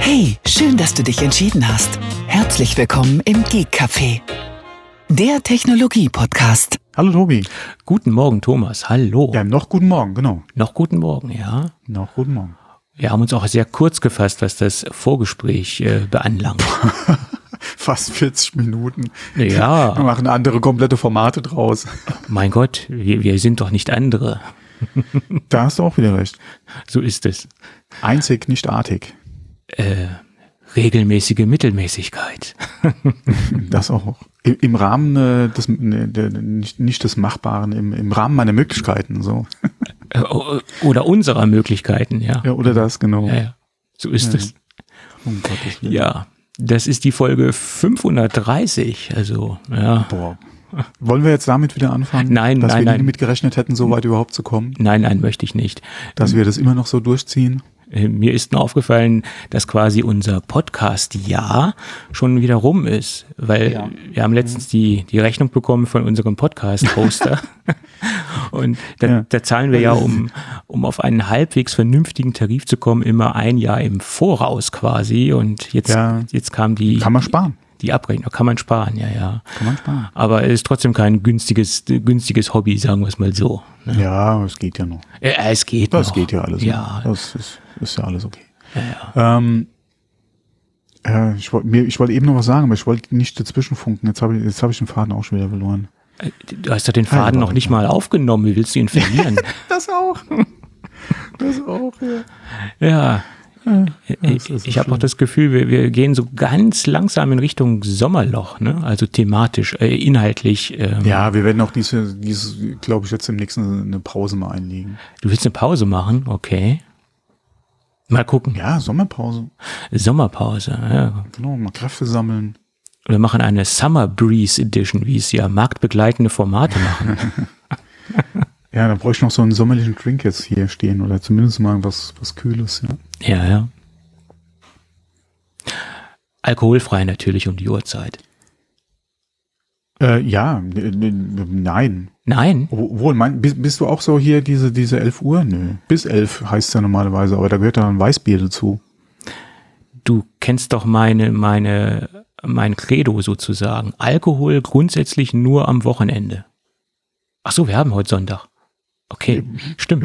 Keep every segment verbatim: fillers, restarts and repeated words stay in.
Hey, schön, dass du dich entschieden hast. Herzlich willkommen im Geek Café, der Technologie-Podcast. Hallo Tobi. Guten Morgen, Thomas. Hallo. Ja, noch guten Morgen, genau. Noch guten Morgen, ja. Noch guten Morgen. Wir haben uns auch sehr kurz gefasst, was das Vorgespräch äh, beanlangt. Fast vierzig Minuten. Ja. Wir machen andere komplette Formate draus. Mein Gott, wir, wir sind doch nicht andere. Da hast du auch wieder recht. So ist es. Einzig, nicht artig. Äh, regelmäßige Mittelmäßigkeit. Das auch. Im, im Rahmen äh, des, ne, der, nicht, nicht des Machbaren, im, im Rahmen meiner Möglichkeiten, so. Oder unserer Möglichkeiten, ja. Ja, oder das, genau. Ja, ja. So ist ja. es. Um Gottes Willen. Ja, das ist die Folge fünfhundertdreißig, also, ja. Boah. Wollen wir jetzt damit wieder anfangen? Nein, dass nein, wir nein. nie damit gerechnet hätten, so weit überhaupt zu kommen? Nein, nein, möchte ich nicht. Dass wir das immer noch so durchziehen? Mir ist nur aufgefallen, dass quasi unser Podcast-Jahr schon wieder rum ist, weil Ja. wir haben letztens die, die Rechnung bekommen von unserem Podcast-Hoster und da, Ja. da zahlen wir ja, um, um auf einen halbwegs vernünftigen Tarif zu kommen, immer ein Jahr im Voraus quasi und jetzt, Ja. jetzt kam die, Kann man sparen. die Abrechnung. Kann man sparen, ja, ja. Kann man sparen. Aber es ist trotzdem kein günstiges, günstiges Hobby, sagen wir es mal so. Ne? Ja, es geht ja noch. Ja, es geht Das noch. geht ja alles. Ja. noch. Das ist, ist ja alles okay. Ja, ja. Ähm, äh, ich wollte mir, ich wollte eben noch was sagen, aber ich wollte nicht dazwischen funken. Jetzt habe ich, jetzt habe ich den Faden auch schon wieder verloren. Du hast doch den Faden noch nicht mal aufgenommen. Wie willst du ihn verlieren? Das auch. Das auch, ja. Ja. das Ich, ist ich habe schlimm. auch das Gefühl, wir, wir gehen so ganz langsam in Richtung Sommerloch, ne? Also thematisch, äh, inhaltlich. Ähm, Ja, wir werden auch diese, diese, glaube ich, jetzt im nächsten eine Pause mal einlegen. Du willst eine Pause machen? Okay. Mal gucken. Ja, Sommerpause. Sommerpause. Ja. Genau, mal Kräfte sammeln. Wir machen eine Summer Breeze Edition, wie es ja marktbegleitende Formate machen. Ja, da bräuchte ich noch so einen sommerlichen Drink jetzt hier stehen oder zumindest mal was, was Kühles, ja. Ja, ja. Alkoholfrei natürlich um die Uhrzeit. Äh, ja, n- n- nein. Nein? Obwohl, mein, bist, bist du auch so hier diese, diese elf Uhr? Nö. Bis elf heißt es ja normalerweise, aber da gehört ja ein Weißbier dazu. Du kennst doch meine, meine, mein Credo sozusagen. Alkohol grundsätzlich nur am Wochenende. Ach so, wir haben heute Sonntag. Okay, stimmt.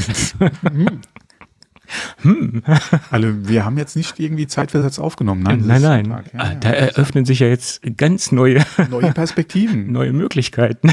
hm. Also wir haben jetzt nicht irgendwie zeitversetzt aufgenommen. Nein, das Nein, ist nein. Sonntag. Ja, Ah, ja. Da eröffnen sich ja jetzt ganz neue, Neue Perspektiven. neue Möglichkeiten.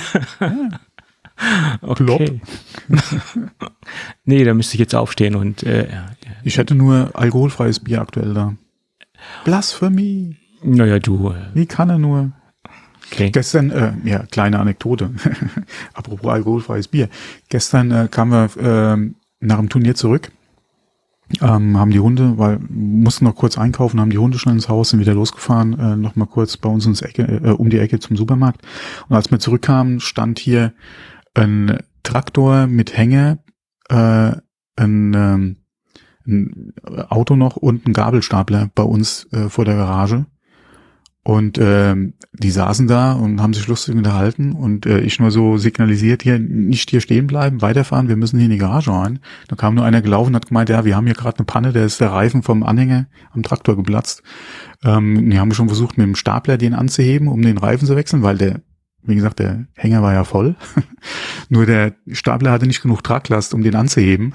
Okay. Nee, da müsste ich jetzt aufstehen und äh, ja, ja. Ich hätte nur alkoholfreies Bier aktuell da. Blasphemie. Naja, du. äh, Wie kann er nur? Okay. Gestern, äh, ja, kleine Anekdote. Apropos alkoholfreies Bier. Gestern äh, kamen wir äh, nach dem Turnier zurück, ähm, haben die Hunde, weil mussten noch kurz einkaufen, haben die Hunde schnell ins Haus, sind wieder losgefahren, äh, noch mal kurz bei uns ins Ecke, äh, um die Ecke zum Supermarkt. Und als wir zurückkamen, stand hier ein Traktor mit Hänger, äh, ein, ähm, ein Auto noch und ein Gabelstapler bei uns äh, vor der Garage. Und ähm, die saßen da und haben sich lustig unterhalten und äh, ich nur so signalisiert, hier nicht hier stehen bleiben, weiterfahren, wir müssen hier in die Garage rein. Da kam nur einer gelaufen und hat gemeint, ja, wir haben hier gerade eine Panne, der ist der Reifen vom Anhänger am Traktor geplatzt. Ähm, die haben schon versucht, mit dem Stapler den anzuheben, um den Reifen zu wechseln, weil der, wie gesagt, der Hänger war ja voll. Nur der Stapler hatte nicht genug Traglast, um den anzuheben.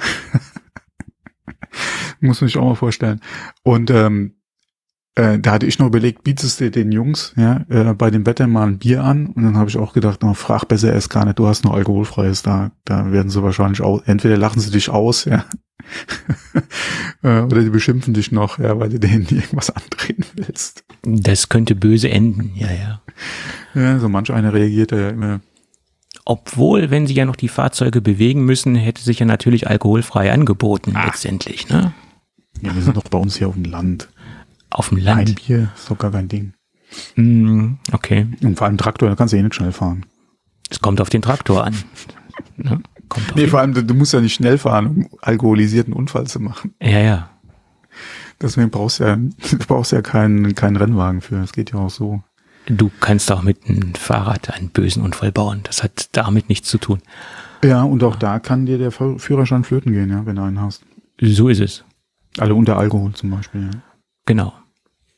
Muss man sich auch mal vorstellen. Und ähm, Äh, da hatte ich noch überlegt, bietest du den Jungs ja äh, bei dem Wetter mal ein Bier an? Und dann habe ich auch gedacht, no, frag besser erst gar nicht, du hast noch alkoholfreies da. Da werden sie wahrscheinlich auch, entweder lachen sie dich aus, ja, äh, oder die beschimpfen dich noch, ja, weil du denen irgendwas andrehen willst. Das könnte böse enden, ja, ja. Ja, so manch einer reagiert ja immer. Obwohl, wenn sie ja noch die Fahrzeuge bewegen müssen, hätte sich ja natürlich alkoholfrei angeboten, Ah. letztendlich, ne? Ja, wir sind doch bei uns hier auf dem Land. Auf dem Ein Land. Bier ist doch gar kein Ding. Mm, okay. Und vor allem Traktor, da kannst du eh nicht schnell fahren. Es kommt auf den Traktor an. Ne? Kommt auf Nee, den- vor allem, du, du musst ja nicht schnell fahren, um alkoholisierten Unfall zu machen. Ja, ja. Deswegen brauchst du ja, du brauchst ja keinen, keinen Rennwagen für. Das geht ja auch so. Du kannst auch mit einem Fahrrad einen bösen Unfall bauen. Das hat damit nichts zu tun. Ja, und auch da kann dir der Führerschein flöten gehen, ja, wenn du einen hast. So ist es. Alle unter Alkohol zum Beispiel, ja. Genau.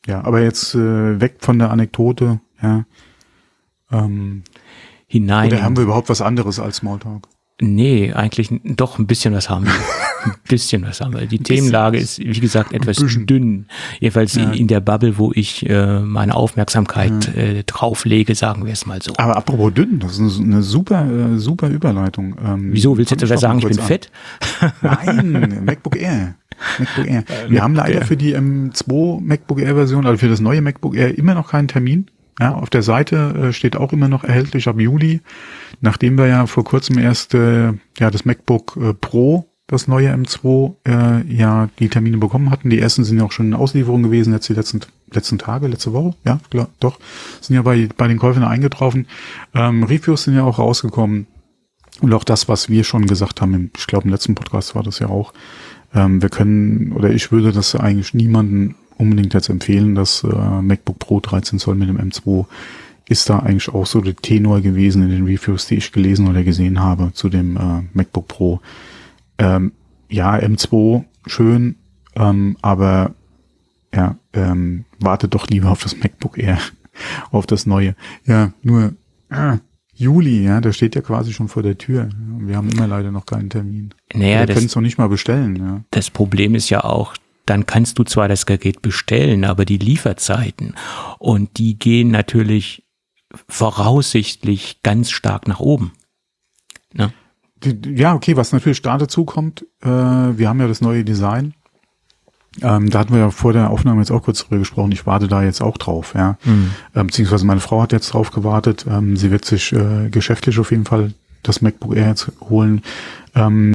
ja, aber jetzt äh, weg von der Anekdote, ja. Ähm, Hinein. Oder haben wir überhaupt was anderes als Smalltalk? Nee, eigentlich n- doch ein bisschen was haben wir. Ein bisschen was haben wir. Die Themenlage ist, wie gesagt, etwas dünn. Jedenfalls Ja. in der Bubble, wo ich äh, meine Aufmerksamkeit äh, drauflege, sagen wir es mal so. Aber apropos dünn, das ist eine super, äh, super Überleitung. Ähm, Wieso, willst du fang etwa doch sagen, mal ich bin kurz fett? an. Nein, MacBook Air. MacBook Air. Wir haben leider Air. für die M zwei MacBook Air Version, also für das neue MacBook Air immer noch keinen Termin. Ja, auf der Seite äh, steht auch immer noch erhältlich ab Juli, nachdem wir ja vor kurzem erst äh, ja das MacBook äh, Pro, das neue M zwei, äh, ja die Termine bekommen hatten. Die ersten sind ja auch schon in Auslieferung gewesen, jetzt die letzten letzten Tage, letzte Woche, ja, klar, doch, sind ja bei bei den Käufern eingetroffen. Ähm, Reviews sind ja auch rausgekommen und auch das, was wir schon gesagt haben, im, ich glaube im letzten Podcast war das ja auch. Ähm, wir können, oder ich würde das eigentlich niemanden unbedingt jetzt empfehlen, das äh, MacBook Pro dreizehn Zoll mit dem M zwei ist da eigentlich auch so der Tenor gewesen in den Reviews, die ich gelesen oder gesehen habe zu dem äh, MacBook Pro. Ähm, ja, M zwei, schön, ähm, aber ja, ähm, wartet doch lieber auf das MacBook Air, auf das neue. Ja, nur äh, Juli, ja, der steht ja quasi schon vor der Tür. Wir haben immer leider noch keinen Termin. Naja, Wir das, können es noch nicht mal bestellen. Ja. das Problem ist ja auch, dann kannst du zwar das Gerät bestellen, aber die Lieferzeiten und die gehen natürlich voraussichtlich ganz stark nach oben. Ne? Die, ja, okay, was natürlich da dazu kommt, äh, wir haben ja das neue Design. Ähm, da hatten wir ja vor der Aufnahme jetzt auch kurz drüber gesprochen. Ich warte da jetzt auch drauf, ja. Mhm. Ähm, beziehungsweise meine Frau hat jetzt drauf gewartet. Ähm, sie wird sich äh, geschäftlich auf jeden Fall das MacBook Air jetzt holen. Ähm,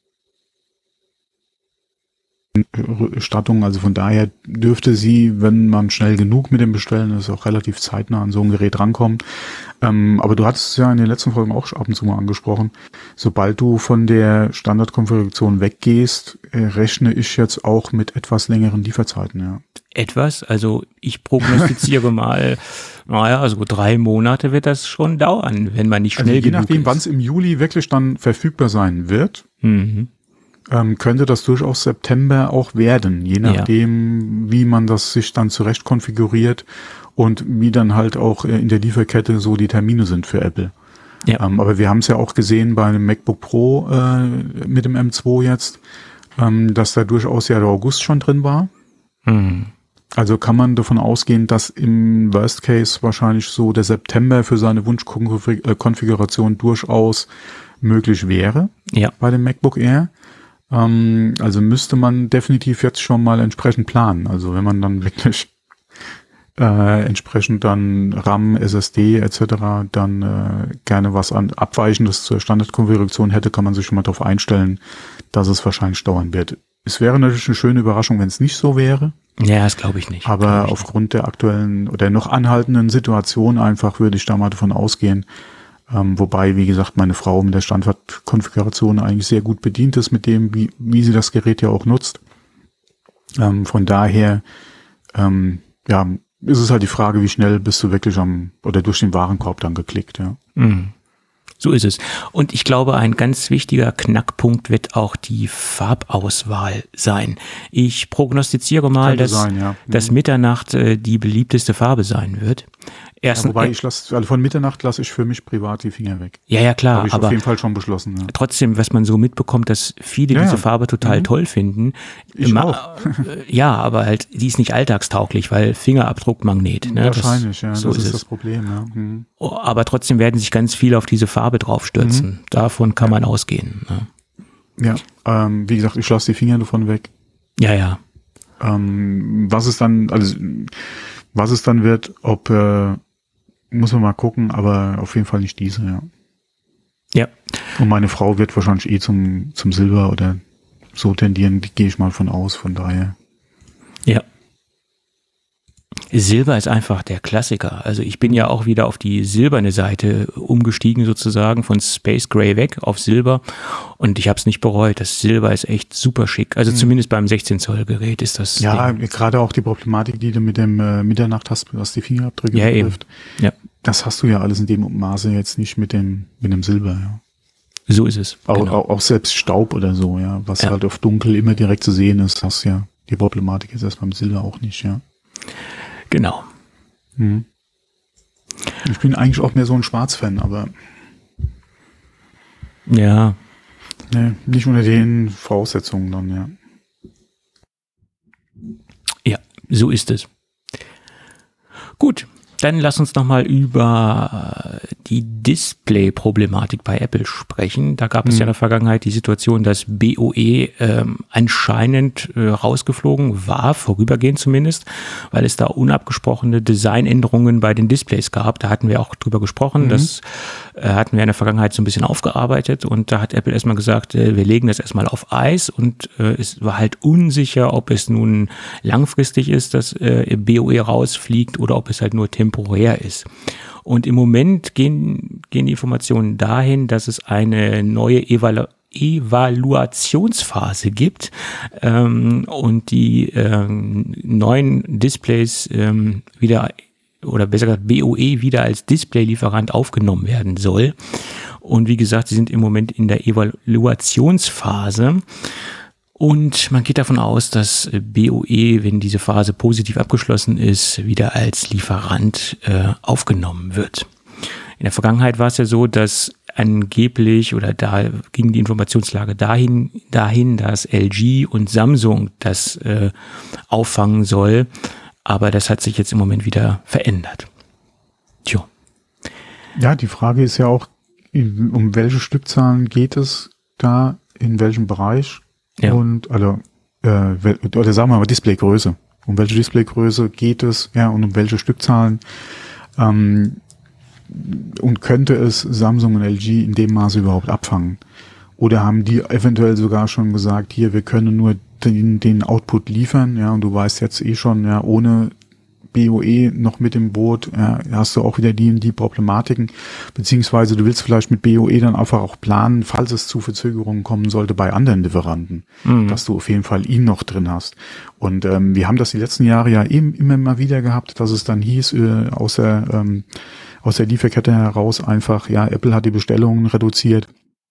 Stattung, also von daher dürfte sie, wenn man schnell genug mit dem Bestellen ist, auch relativ zeitnah an so ein Gerät rankommen. Ähm, aber du hattest es ja in den letzten Folgen auch ab und zu mal angesprochen. Sobald du von der Standardkonfiguration weggehst, äh, rechne ich jetzt auch mit etwas längeren Lieferzeiten, ja. Etwas, also ich prognostiziere mal, naja, also drei Monate wird das schon dauern, wenn man nicht Also schnell je genug nachdem, ist. wann es im Juli wirklich dann verfügbar sein wird, Mhm. ähm, könnte das durchaus September auch werden, je nachdem, wie man das sich dann zurecht konfiguriert und wie dann halt auch äh, in der Lieferkette so die Termine sind für Apple. Ja. Ähm, aber wir haben es ja auch gesehen bei einem MacBook Pro äh, mit dem M zwei jetzt, ähm, dass da durchaus ja der August schon drin war. Mhm. Also kann man davon ausgehen, dass im Worst Case wahrscheinlich so der September für seine Wunschkonfiguration durchaus möglich wäre Ja. bei dem MacBook Air. Ähm, also müsste man definitiv jetzt schon mal entsprechend planen. Also wenn man dann wirklich äh, entsprechend dann RAM, S S D et cetera dann äh, gerne was an Abweichendes zur Standardkonfiguration hätte, kann man sich schon mal darauf einstellen, dass es wahrscheinlich dauern wird. Es wäre natürlich eine schöne Überraschung, wenn es nicht so wäre. Ja, das glaube ich nicht. Aber Glaub ich aufgrund der aktuellen oder noch anhaltenden Situation einfach würde ich da mal davon ausgehen. Ähm, wobei, wie gesagt, meine Frau mit der Standardkonfiguration eigentlich sehr gut bedient ist mit dem, wie, wie sie das Gerät ja auch nutzt. Ähm, von daher, ähm, ja, ist es halt die Frage, wie schnell bist du wirklich am oder durch den Warenkorb dann geklickt, ja. Mhm. So ist es. Und ich glaube, ein ganz wichtiger Knackpunkt wird auch die Farbauswahl sein. Ich prognostiziere mal, Könnte dass, sein, ja. dass Mhm. Mitternacht äh, die beliebteste Farbe sein wird. Ja, Erstens, wobei ich lasse, also von Mitternacht lasse ich für mich privat die Finger weg. ja, ja, klar, Habe ich aber auf jeden Fall schon beschlossen, ja. trotzdem, was man so mitbekommt, dass viele Ja, diese ja. Farbe total Mhm. toll finden. Ich Ma- auch. äh, Ja, aber halt, die ist nicht alltagstauglich, weil Fingerabdruckmagnet. Ne? Wahrscheinlich, ja, so das ist ist es. das Problem, ja. Mhm. Oh, aber trotzdem werden sich ganz viele auf diese Farbe draufstürzen. Davon kann man ausgehen. Ne? Ja, ähm, wie gesagt, ich lasse die Finger davon weg. Ja, ja. Ähm, was es dann, also was es dann wird, ob äh, muss man mal gucken, aber auf jeden Fall nicht diese, ja. Ja. Und meine Frau wird wahrscheinlich eh zum zum Silber oder so tendieren, gehe ich mal von aus, von daher. Ja. Silber ist einfach der Klassiker. Also ich bin ja auch wieder auf die silberne Seite umgestiegen sozusagen, von Space Gray weg auf Silber und ich habe es nicht bereut. Das Silber ist echt super schick. Also zumindest beim sechzehn Zoll Gerät ist das. Ja, Ding. gerade auch die Problematik, die du mit dem äh, Mitternacht hast, was die Fingerabdrücke Ja, eben. betrifft. Ja, Das hast du ja alles in dem Maße jetzt nicht mit dem mit dem Silber, ja. so ist es. Auch, Genau. auch, auch selbst Staub oder so, ja, was Ja. halt auf dunkel immer direkt zu sehen ist, hast ja die Problematik jetzt erst beim Silber auch nicht, ja. Genau. Mhm. Ich bin eigentlich auch mehr so ein Schwarz-Fan, aber Ja. ne, nicht unter den Voraussetzungen dann, ja. Ja, so ist es. Gut, dann lass uns nochmal über die Display-Problematik bei Apple sprechen. Da gab es Mhm. ja in der Vergangenheit die Situation, dass B O E ähm, anscheinend äh, rausgeflogen war, vorübergehend zumindest, weil es da unabgesprochene Designänderungen bei den Displays gab. Da hatten wir auch drüber gesprochen. Mhm. Das äh, hatten wir in der Vergangenheit so ein bisschen aufgearbeitet und da hat Apple erstmal gesagt, äh, wir legen das erstmal auf Eis und äh, es war halt unsicher, ob es nun langfristig ist, dass äh, B O E rausfliegt oder ob es halt nur temporär ist. Und im Moment gehen, gehen die Informationen dahin, dass es eine neue Evalu- Evaluationsphase gibt ähm, und die ähm, neuen Displays ähm, wieder, oder besser gesagt B O E wieder als Displaylieferant aufgenommen werden soll. Und wie gesagt, sie sind im Moment in der Evaluationsphase. Und man geht davon aus, dass B O E, wenn diese Phase positiv abgeschlossen ist, wieder als Lieferant äh, aufgenommen wird. In der Vergangenheit war es ja so, dass angeblich, oder da ging die Informationslage dahin, dahin, dass L G und Samsung das äh, auffangen soll. Aber das hat sich jetzt im Moment wieder verändert. Tja. Ja, die Frage ist ja auch, um welche Stückzahlen geht es da, in welchem Bereich? Ja. Und, also, äh, wel- oder sagen wir mal Displaygröße. Um welche Displaygröße geht es, ja, und um welche Stückzahlen? Ähm, und könnte es Samsung und L G in dem Maße überhaupt abfangen? Oder haben die eventuell sogar schon gesagt, hier, wir können nur den, den Output liefern, ja, und du weißt jetzt eh schon, ja, ohne B O E noch mit im Boot, ja, hast du auch wieder die, die Problematiken, beziehungsweise du willst vielleicht mit B O E dann einfach auch planen, falls es zu Verzögerungen kommen sollte bei anderen Lieferanten, Mhm. dass du auf jeden Fall ihn noch drin hast. Und ähm, wir haben das die letzten Jahre ja eben immer mal wieder gehabt, dass es dann hieß, äh, aus der ähm, aus der Lieferkette heraus einfach, ja, Apple hat die Bestellungen reduziert.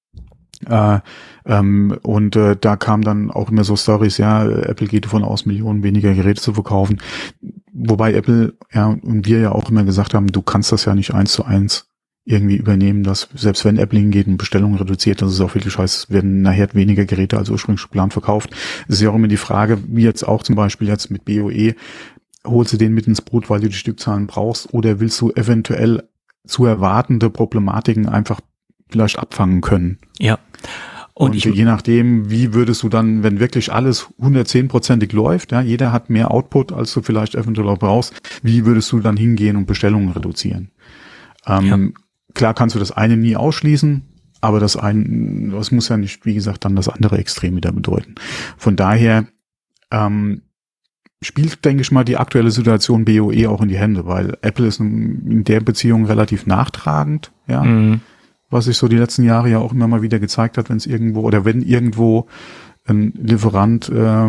Äh, ähm, und äh, da kam dann auch immer so Stories, ja, Apple geht davon aus, Millionen weniger Geräte zu verkaufen. Wobei Apple, ja, und wir ja auch immer gesagt haben, du kannst das ja nicht eins zu eins irgendwie übernehmen, dass selbst wenn Apple hingeht und Bestellungen reduziert, dass es auch wirklich heißt, es werden nachher weniger Geräte als ursprünglich geplant verkauft. Es ist ja auch immer die Frage, wie jetzt auch zum Beispiel jetzt mit B O E, holst du den mit ins Boot, weil du die Stückzahlen brauchst, oder willst du eventuell zu erwartende Problematiken einfach vielleicht abfangen können? Ja. Und, Und ich, je nachdem, wie würdest du dann, wenn wirklich alles hundertzehnprozentig läuft, ja, jeder hat mehr Output, als du vielleicht eventuell auch brauchst, wie würdest du dann hingehen und Bestellungen reduzieren? Ähm, Ja. Klar kannst du das eine nie ausschließen, aber das eine, das muss ja nicht, wie gesagt, dann das andere Extrem wieder bedeuten. Von daher ähm, spielt, denke ich mal, die aktuelle Situation B O E auch in die Hände, weil Apple ist in der Beziehung relativ nachtragend, ja. Mhm. Was sich so die letzten Jahre ja auch immer mal wieder gezeigt hat, wenn es irgendwo oder wenn irgendwo ein Lieferant äh,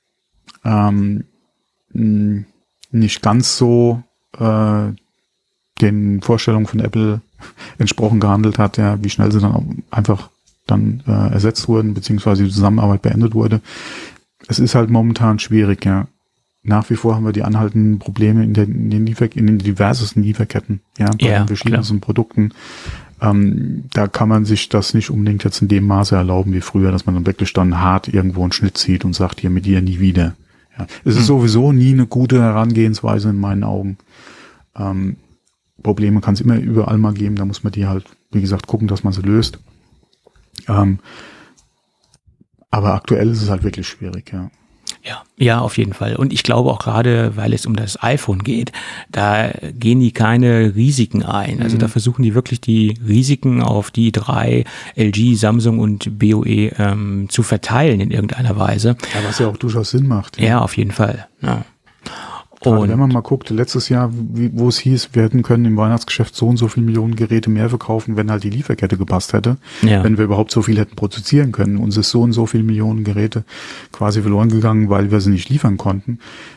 ähm, mh, nicht ganz so äh, den Vorstellungen von Apple entsprochen gehandelt hat, ja, wie schnell sie dann auch einfach dann äh, ersetzt wurden, beziehungsweise die Zusammenarbeit beendet wurde. Es ist halt momentan schwierig, ja. Nach wie vor haben wir die anhaltenden Probleme in den, in den, Liefer- in den diversesten Lieferketten, ja, bei Ja, den verschiedensten Produkten. Ähm, da kann man sich das nicht unbedingt jetzt in dem Maße erlauben wie früher, dass man dann wirklich dann hart irgendwo einen Schnitt zieht und sagt, hier mit dir nie wieder. Ja. Es ist Hm. sowieso nie eine gute Herangehensweise in meinen Augen. Ähm, Probleme kann es immer überall mal geben, da muss man die halt, wie gesagt, gucken, dass man sie löst. Ähm, aber aktuell ist es halt wirklich schwierig, ja. Ja, ja, auf jeden Fall. Und ich glaube auch gerade, weil es um das iPhone geht, da gehen die keine Risiken ein. Also Mhm. da versuchen die wirklich die Risiken auf die drei, L G, Samsung und B O E, ähm, zu verteilen in irgendeiner Weise. Ja, was ja auch durchaus Sinn macht. Ja, auf jeden Fall. Ja. Gerade Und wenn man mal guckt, letztes Jahr, wie, wo es hieß, wir hätten können im Weihnachtsgeschäft so und so viele Millionen Geräte mehr verkaufen, wenn halt die Lieferkette gepasst hätte. ja, Wenn wir überhaupt so viel hätten produzieren können. Uns ist so und so viele Millionen Geräte quasi verloren gegangen, weil wir sie nicht liefern konnten.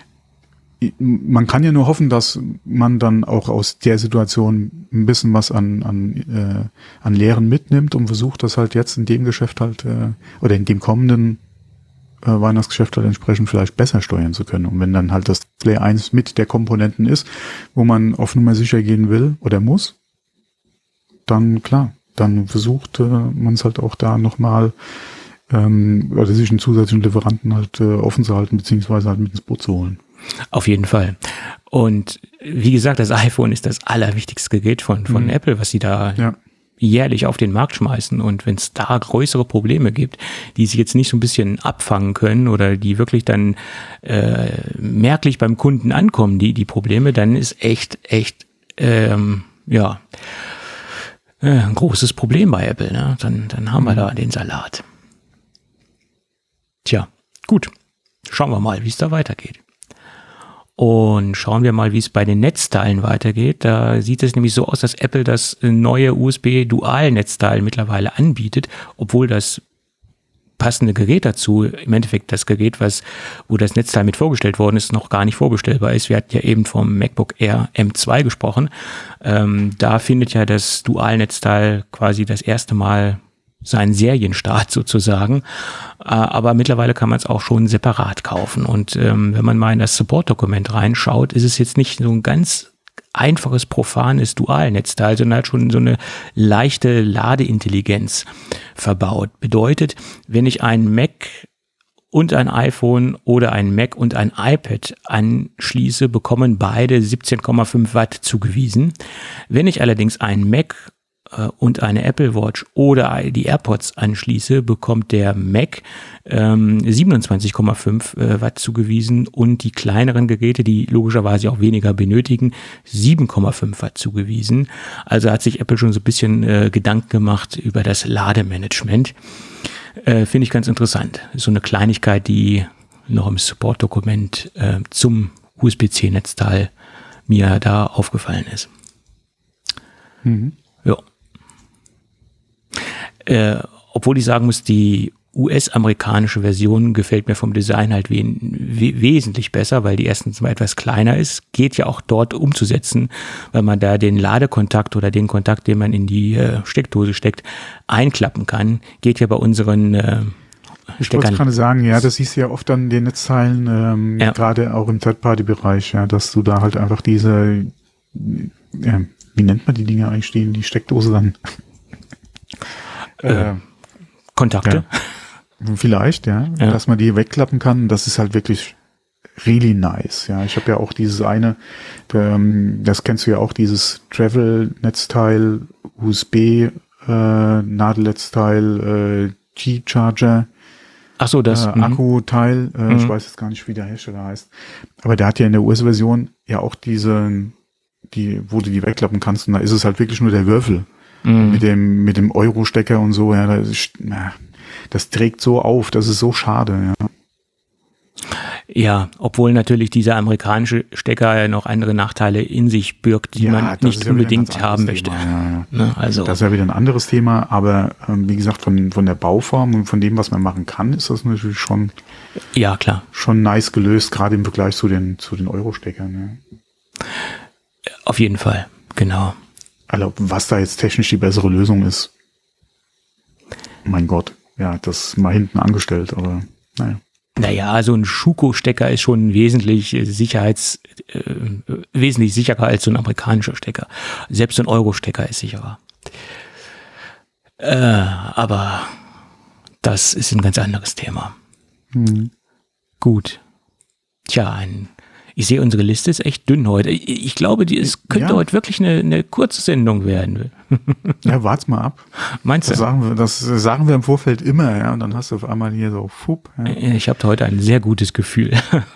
Man kann ja nur hoffen, dass man dann auch aus der Situation ein bisschen was an, an, äh, an Lehren mitnimmt und versucht, das halt jetzt in dem Geschäft halt, äh, oder in dem kommenden äh, Weihnachtsgeschäft halt entsprechend vielleicht besser steuern zu können. Und wenn dann halt das Display eins mit der Komponenten ist, wo man auf Nummer sicher gehen will oder muss, dann klar, dann versucht äh, man es halt auch da nochmal ähm, oder sich einen zusätzlichen Lieferanten halt äh, offen zu halten, beziehungsweise halt mit ins Boot zu holen. Auf jeden Fall. Und wie gesagt, das iPhone ist das allerwichtigste Gerät von, von mhm. Apple, was sie da ja. jährlich auf den Markt schmeißen. Und wenn es da größere Probleme gibt, die sich jetzt nicht so ein bisschen abfangen können oder die wirklich dann äh, merklich beim Kunden ankommen, die, die Probleme, dann ist echt, echt, ähm, ja, äh, ein großes Problem bei Apple. Ne? Dann, dann haben mhm. wir da den Salat. Tja, gut. Schauen wir mal, wie es da weitergeht. Und schauen wir mal, wie es bei den Netzteilen weitergeht. Da sieht es nämlich so aus, dass Apple das neue U S B-Dual-Netzteil mittlerweile anbietet, obwohl das passende Gerät dazu, im Endeffekt das Gerät, was, wo das Netzteil mit vorgestellt worden ist, noch gar nicht vorbestellbar ist. Wir hatten ja eben vom MacBook Air M zwei gesprochen. Ähm, da findet ja das Dual-Netzteil quasi das erste Mal seinen Serienstart sozusagen, aber mittlerweile kann man es auch schon separat kaufen und ähm, wenn man mal in das Support-Dokument reinschaut, ist es jetzt nicht so ein ganz einfaches, profanes Dualnetzteil, sondern halt schon so eine leichte Ladeintelligenz verbaut. Bedeutet, wenn ich einen Mac und ein iPhone oder ein Mac und ein iPad anschließe, bekommen beide siebzehn Komma fünf Watt zugewiesen. Wenn ich allerdings einen Mac und eine Apple Watch oder die AirPods anschließe, bekommt der Mac ähm, siebenundzwanzig Komma fünf äh, Watt zugewiesen und die kleineren Geräte, die logischerweise auch weniger benötigen, sieben Komma fünf Watt zugewiesen. Also hat sich Apple schon so ein bisschen äh, Gedanken gemacht über das Lademanagement. Äh, finde ich ganz interessant. So eine Kleinigkeit, die noch im Support-Dokument äh, zum U S B C-Netzteil mir da aufgefallen ist. Mhm. Ja. Äh, obwohl ich sagen muss, die U S-amerikanische Version gefällt mir vom Design halt we- we- wesentlich besser, weil die erstens mal etwas kleiner ist, geht ja auch dort umzusetzen, weil man da den Ladekontakt oder den Kontakt, den man in die äh, Steckdose steckt, einklappen kann. Geht ja bei unseren äh, Ich wollte gerade sagen, ja, das siehst du ja oft an den Netzteilen, ähm, ja. gerade auch im Third-Party-Bereich, ja, dass du da halt einfach diese, ja, wie nennt man die Dinge eigentlich, die in die Steckdose dann? Äh, Kontakte? Ja. Vielleicht, ja, ja, dass man die wegklappen kann. Das ist halt wirklich really nice. Ja, ich habe ja auch dieses eine, ähm, das kennst du ja auch, dieses Travel-Netzteil, U S B äh, Nadelnetzteil, äh, G-Charger. Ach so, das äh, Akkuteil. Äh, mhm. Ich weiß jetzt gar nicht, wie der Hersteller heißt. Aber der hat ja in der U S-Version ja auch diese, die, wo du die wegklappen kannst. Und da ist es halt wirklich nur der Würfel. Mm. Mit dem, mit dem Euro-Stecker und so, ja, das, ist, na, das trägt so auf, das ist so schade, ja. Ja, obwohl natürlich dieser amerikanische Stecker noch andere Nachteile in sich birgt, die ja, man nicht ja unbedingt haben möchte. Thema, ja, ja. Ne, also. Das ist ja wieder ein anderes Thema, aber ähm, wie gesagt, von, von der Bauform und von dem, was man machen kann, ist das natürlich schon, ja, klar. Schon nice gelöst, gerade im Vergleich zu den, zu den Euro-Steckern. Ja. Auf jeden Fall, genau. Also was da jetzt technisch die bessere Lösung ist, mein Gott, ja, das mal hinten angestellt, aber naja. Naja, so ein Schuko-Stecker ist schon wesentlich Sicherheits, äh, wesentlich sicherer als so ein amerikanischer Stecker. Selbst so ein Euro-Stecker ist sicherer. Äh, aber das ist ein ganz anderes Thema. Mhm. Gut. Tja, ein Ich sehe, unsere Liste ist echt dünn heute. Ich, ich glaube, die, es könnte ja. heute wirklich eine, eine kurze Sendung werden. Ja, wart's mal ab. Meinst das du? Sagen wir, das sagen wir im Vorfeld immer, ja. Und dann hast du auf einmal hier so, fupp. Ja. Ich habe heute ein sehr gutes Gefühl.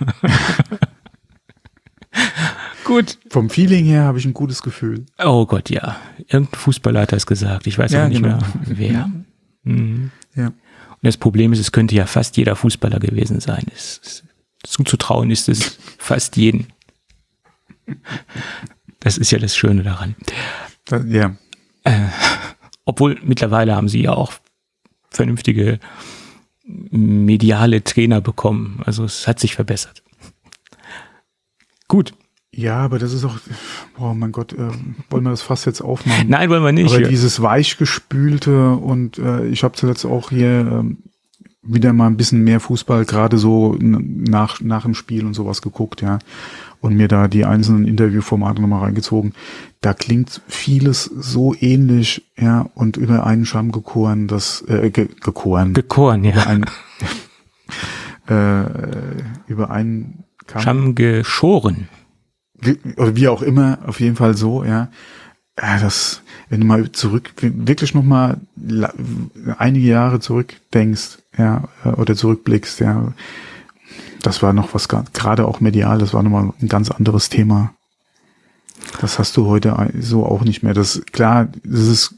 Gut. Vom Feeling her habe ich ein gutes Gefühl. Oh Gott, ja. Irgendein Fußballer hat das gesagt. Ich weiß ja, aber nicht genau. mehr, wer. Mhm. Ja. Und das Problem ist, es könnte ja fast jeder Fußballer gewesen sein. Es ist zuzutrauen ist es fast jeden. Das ist ja das Schöne daran. Ja. Äh, obwohl mittlerweile haben sie ja auch vernünftige mediale Trainer bekommen. Also es hat sich verbessert. Gut. Ja, aber das ist auch, oh mein Gott, äh, wollen wir das Fass jetzt aufmachen? Nein, wollen wir nicht. Aber dieses weichgespülte und äh, ich habe zuletzt auch hier, ähm, wieder mal ein bisschen mehr Fußball, gerade so nach, nach dem Spiel und sowas geguckt, ja. Und mir da die einzelnen Interviewformate nochmal reingezogen. Da klingt vieles so ähnlich, ja, und über einen Stamm gekoren, das, äh, ge, gekoren. Gekoren, ja. Über, ein, äh, über einen Kamm. Stamm geschoren. Oder wie auch immer, auf jeden Fall so, ja. Ja, das, wenn du mal zurück, wirklich nochmal einige Jahre zurückdenkst, ja, oder zurückblickst, ja, das war noch was, gerade auch medial, das war nochmal ein ganz anderes Thema. Das hast du heute so auch nicht mehr. Das, klar, das ist,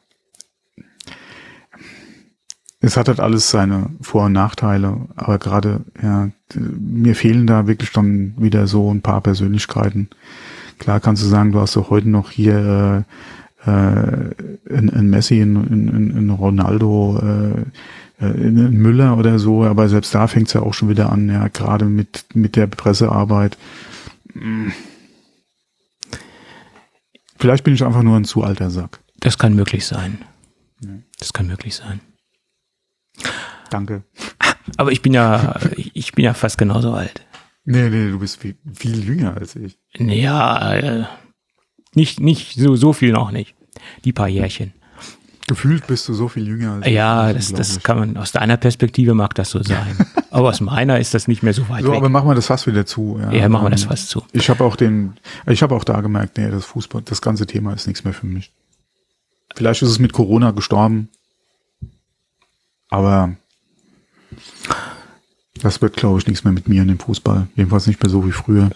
es hat halt alles seine Vor- und Nachteile, aber gerade, ja, mir fehlen da wirklich dann wieder so ein paar Persönlichkeiten. Klar kannst du sagen, du hast doch heute noch hier äh, äh, in, in Messi, in, in, in Ronaldo, äh, in Müller oder so, aber selbst da fängt es ja auch schon wieder an, ja, gerade mit, mit der Pressearbeit. Vielleicht bin ich einfach nur ein zu alter Sack. Das kann möglich sein. Das kann möglich sein. Danke. Aber ich bin ja, ich bin ja fast genauso alt. Nee, nee, du bist viel, viel jünger als ich. Ja, äh, nicht, nicht so, so viel noch nicht. Die paar Jährchen. Gefühlt bist du so viel jünger als ja, ich. das, das kann man, aus deiner Perspektive mag das so sein. Aber aus meiner ist das nicht mehr so weit so, weg. Aber machen wir das Fass wieder zu. Ja, ja machen wir das Fass zu. Ich habe auch den, ich habe auch da gemerkt, nee, das Fußball, das ganze Thema ist nichts mehr für mich. Vielleicht ist es mit Corona gestorben. Aber das wird, glaube ich, nichts mehr mit mir in dem Fußball. Jedenfalls nicht mehr so wie früher.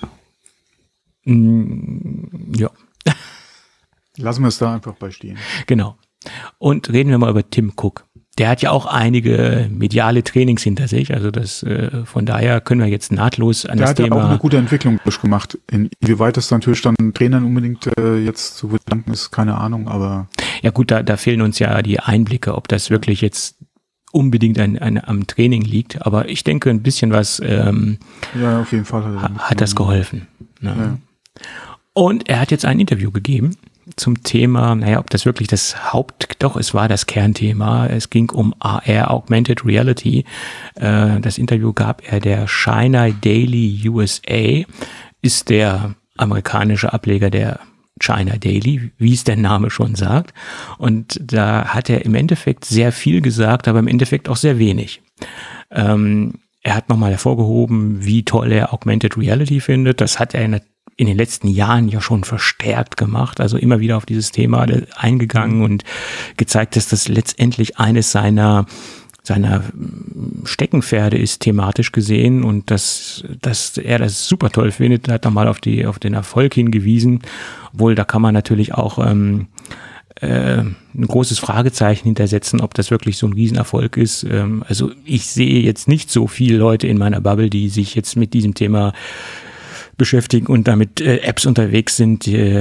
Mm, ja. Lassen wir es da einfach bei stehen. Genau. Und reden wir mal über Tim Cook. Der hat ja auch einige mediale Trainings hinter sich. Also das, äh, von daher können wir jetzt nahtlos an der das Thema... Der hat ja auch eine gute Entwicklung durchgemacht. Inwieweit das natürlich dann Trainern unbedingt äh, jetzt zu verdanken ist, keine Ahnung, aber... Ja gut, da, da fehlen uns ja die Einblicke, ob das wirklich jetzt unbedingt ein, ein, am Training liegt. Aber ich denke, ein bisschen was ähm, ja, auf jeden Fall hat, er hat das geholfen. Ne? Ja. Und er hat jetzt ein Interview gegeben zum Thema, naja, ob das wirklich das Haupt, doch, es war das Kernthema. Es ging um A R, Augmented Reality. Äh, das Interview gab er der China Daily U S A, ist der amerikanische Ableger der China Daily, wie es der Name schon sagt. Und da hat er im Endeffekt sehr viel gesagt, aber im Endeffekt auch sehr wenig. Ähm, er hat nochmal hervorgehoben, wie toll er Augmented Reality findet. Das hat er in, in den letzten Jahren ja schon verstärkt gemacht, also immer wieder auf dieses Thema eingegangen und gezeigt, dass das letztendlich eines seiner seiner Steckenpferde ist, thematisch gesehen, und dass, dass er das super toll findet. Er hat nochmal auf die, auf den Erfolg hingewiesen, obwohl da kann man natürlich auch ähm, äh, ein großes Fragezeichen hintersetzen, ob das wirklich so ein Riesenerfolg ist. Ähm, also ich sehe jetzt nicht so viele Leute in meiner Bubble, die sich jetzt mit diesem Thema beschäftigen und damit äh, Apps unterwegs sind, die,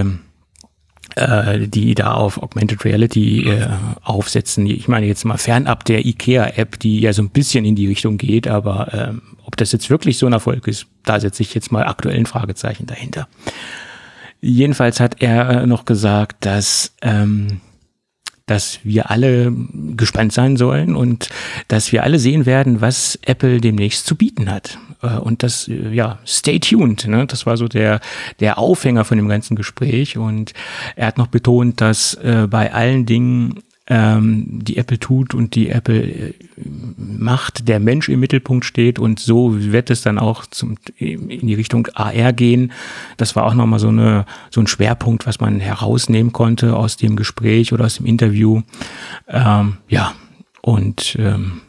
die da auf Augmented Reality äh, aufsetzen. Ich meine jetzt mal fernab der IKEA-App, die ja so ein bisschen in die Richtung geht, aber ähm, ob das jetzt wirklich so ein Erfolg ist, da setze ich jetzt mal aktuell ein Fragezeichen dahinter. Jedenfalls hat er noch gesagt, dass ähm, dass wir alle gespannt sein sollen und dass wir alle sehen werden, was Apple demnächst zu bieten hat. Und das, ja, stay tuned, ne? Das war so der, der Aufhänger von dem ganzen Gespräch. Und er hat noch betont, dass äh, bei allen Dingen, ähm, die Apple tut und die Apple äh, macht, der Mensch im Mittelpunkt steht, und so wird es dann auch zum, in die Richtung A R gehen. Das war auch nochmal so eine, so ein Schwerpunkt, was man herausnehmen konnte aus dem Gespräch oder aus dem Interview. Ähm, ja, und ähm,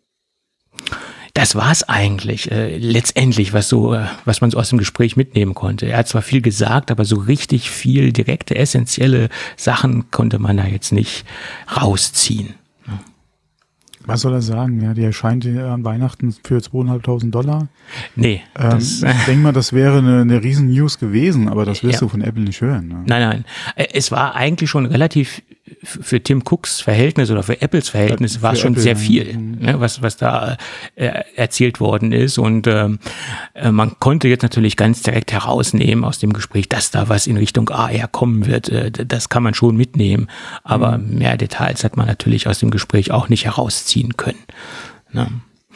das war's eigentlich, äh, letztendlich, was so, äh, was man so aus dem Gespräch mitnehmen konnte. Er hat zwar viel gesagt, aber so richtig viel direkte, essentielle Sachen konnte man da jetzt nicht rausziehen. Ja. Was soll er sagen? Ja, die erscheint an Weihnachten für zweieinhalbtausend Dollar. Nee. Ähm, Das, ich denke mal, das wäre eine, eine riesen News gewesen, aber das wirst ja. du von Apple nicht hören. Ne? Nein, nein. Es war eigentlich schon relativ, für Tim Cooks Verhältnis oder für Apples Verhältnis ja, war es schon Apple, sehr viel, ja. ne, was, was da äh, erzählt worden ist. Und ähm, man konnte jetzt natürlich ganz direkt herausnehmen aus dem Gespräch, dass da was in Richtung A R kommen wird. Äh, das kann man schon mitnehmen. Aber mhm. mehr Details hat man natürlich aus dem Gespräch auch nicht herausziehen können. Ne?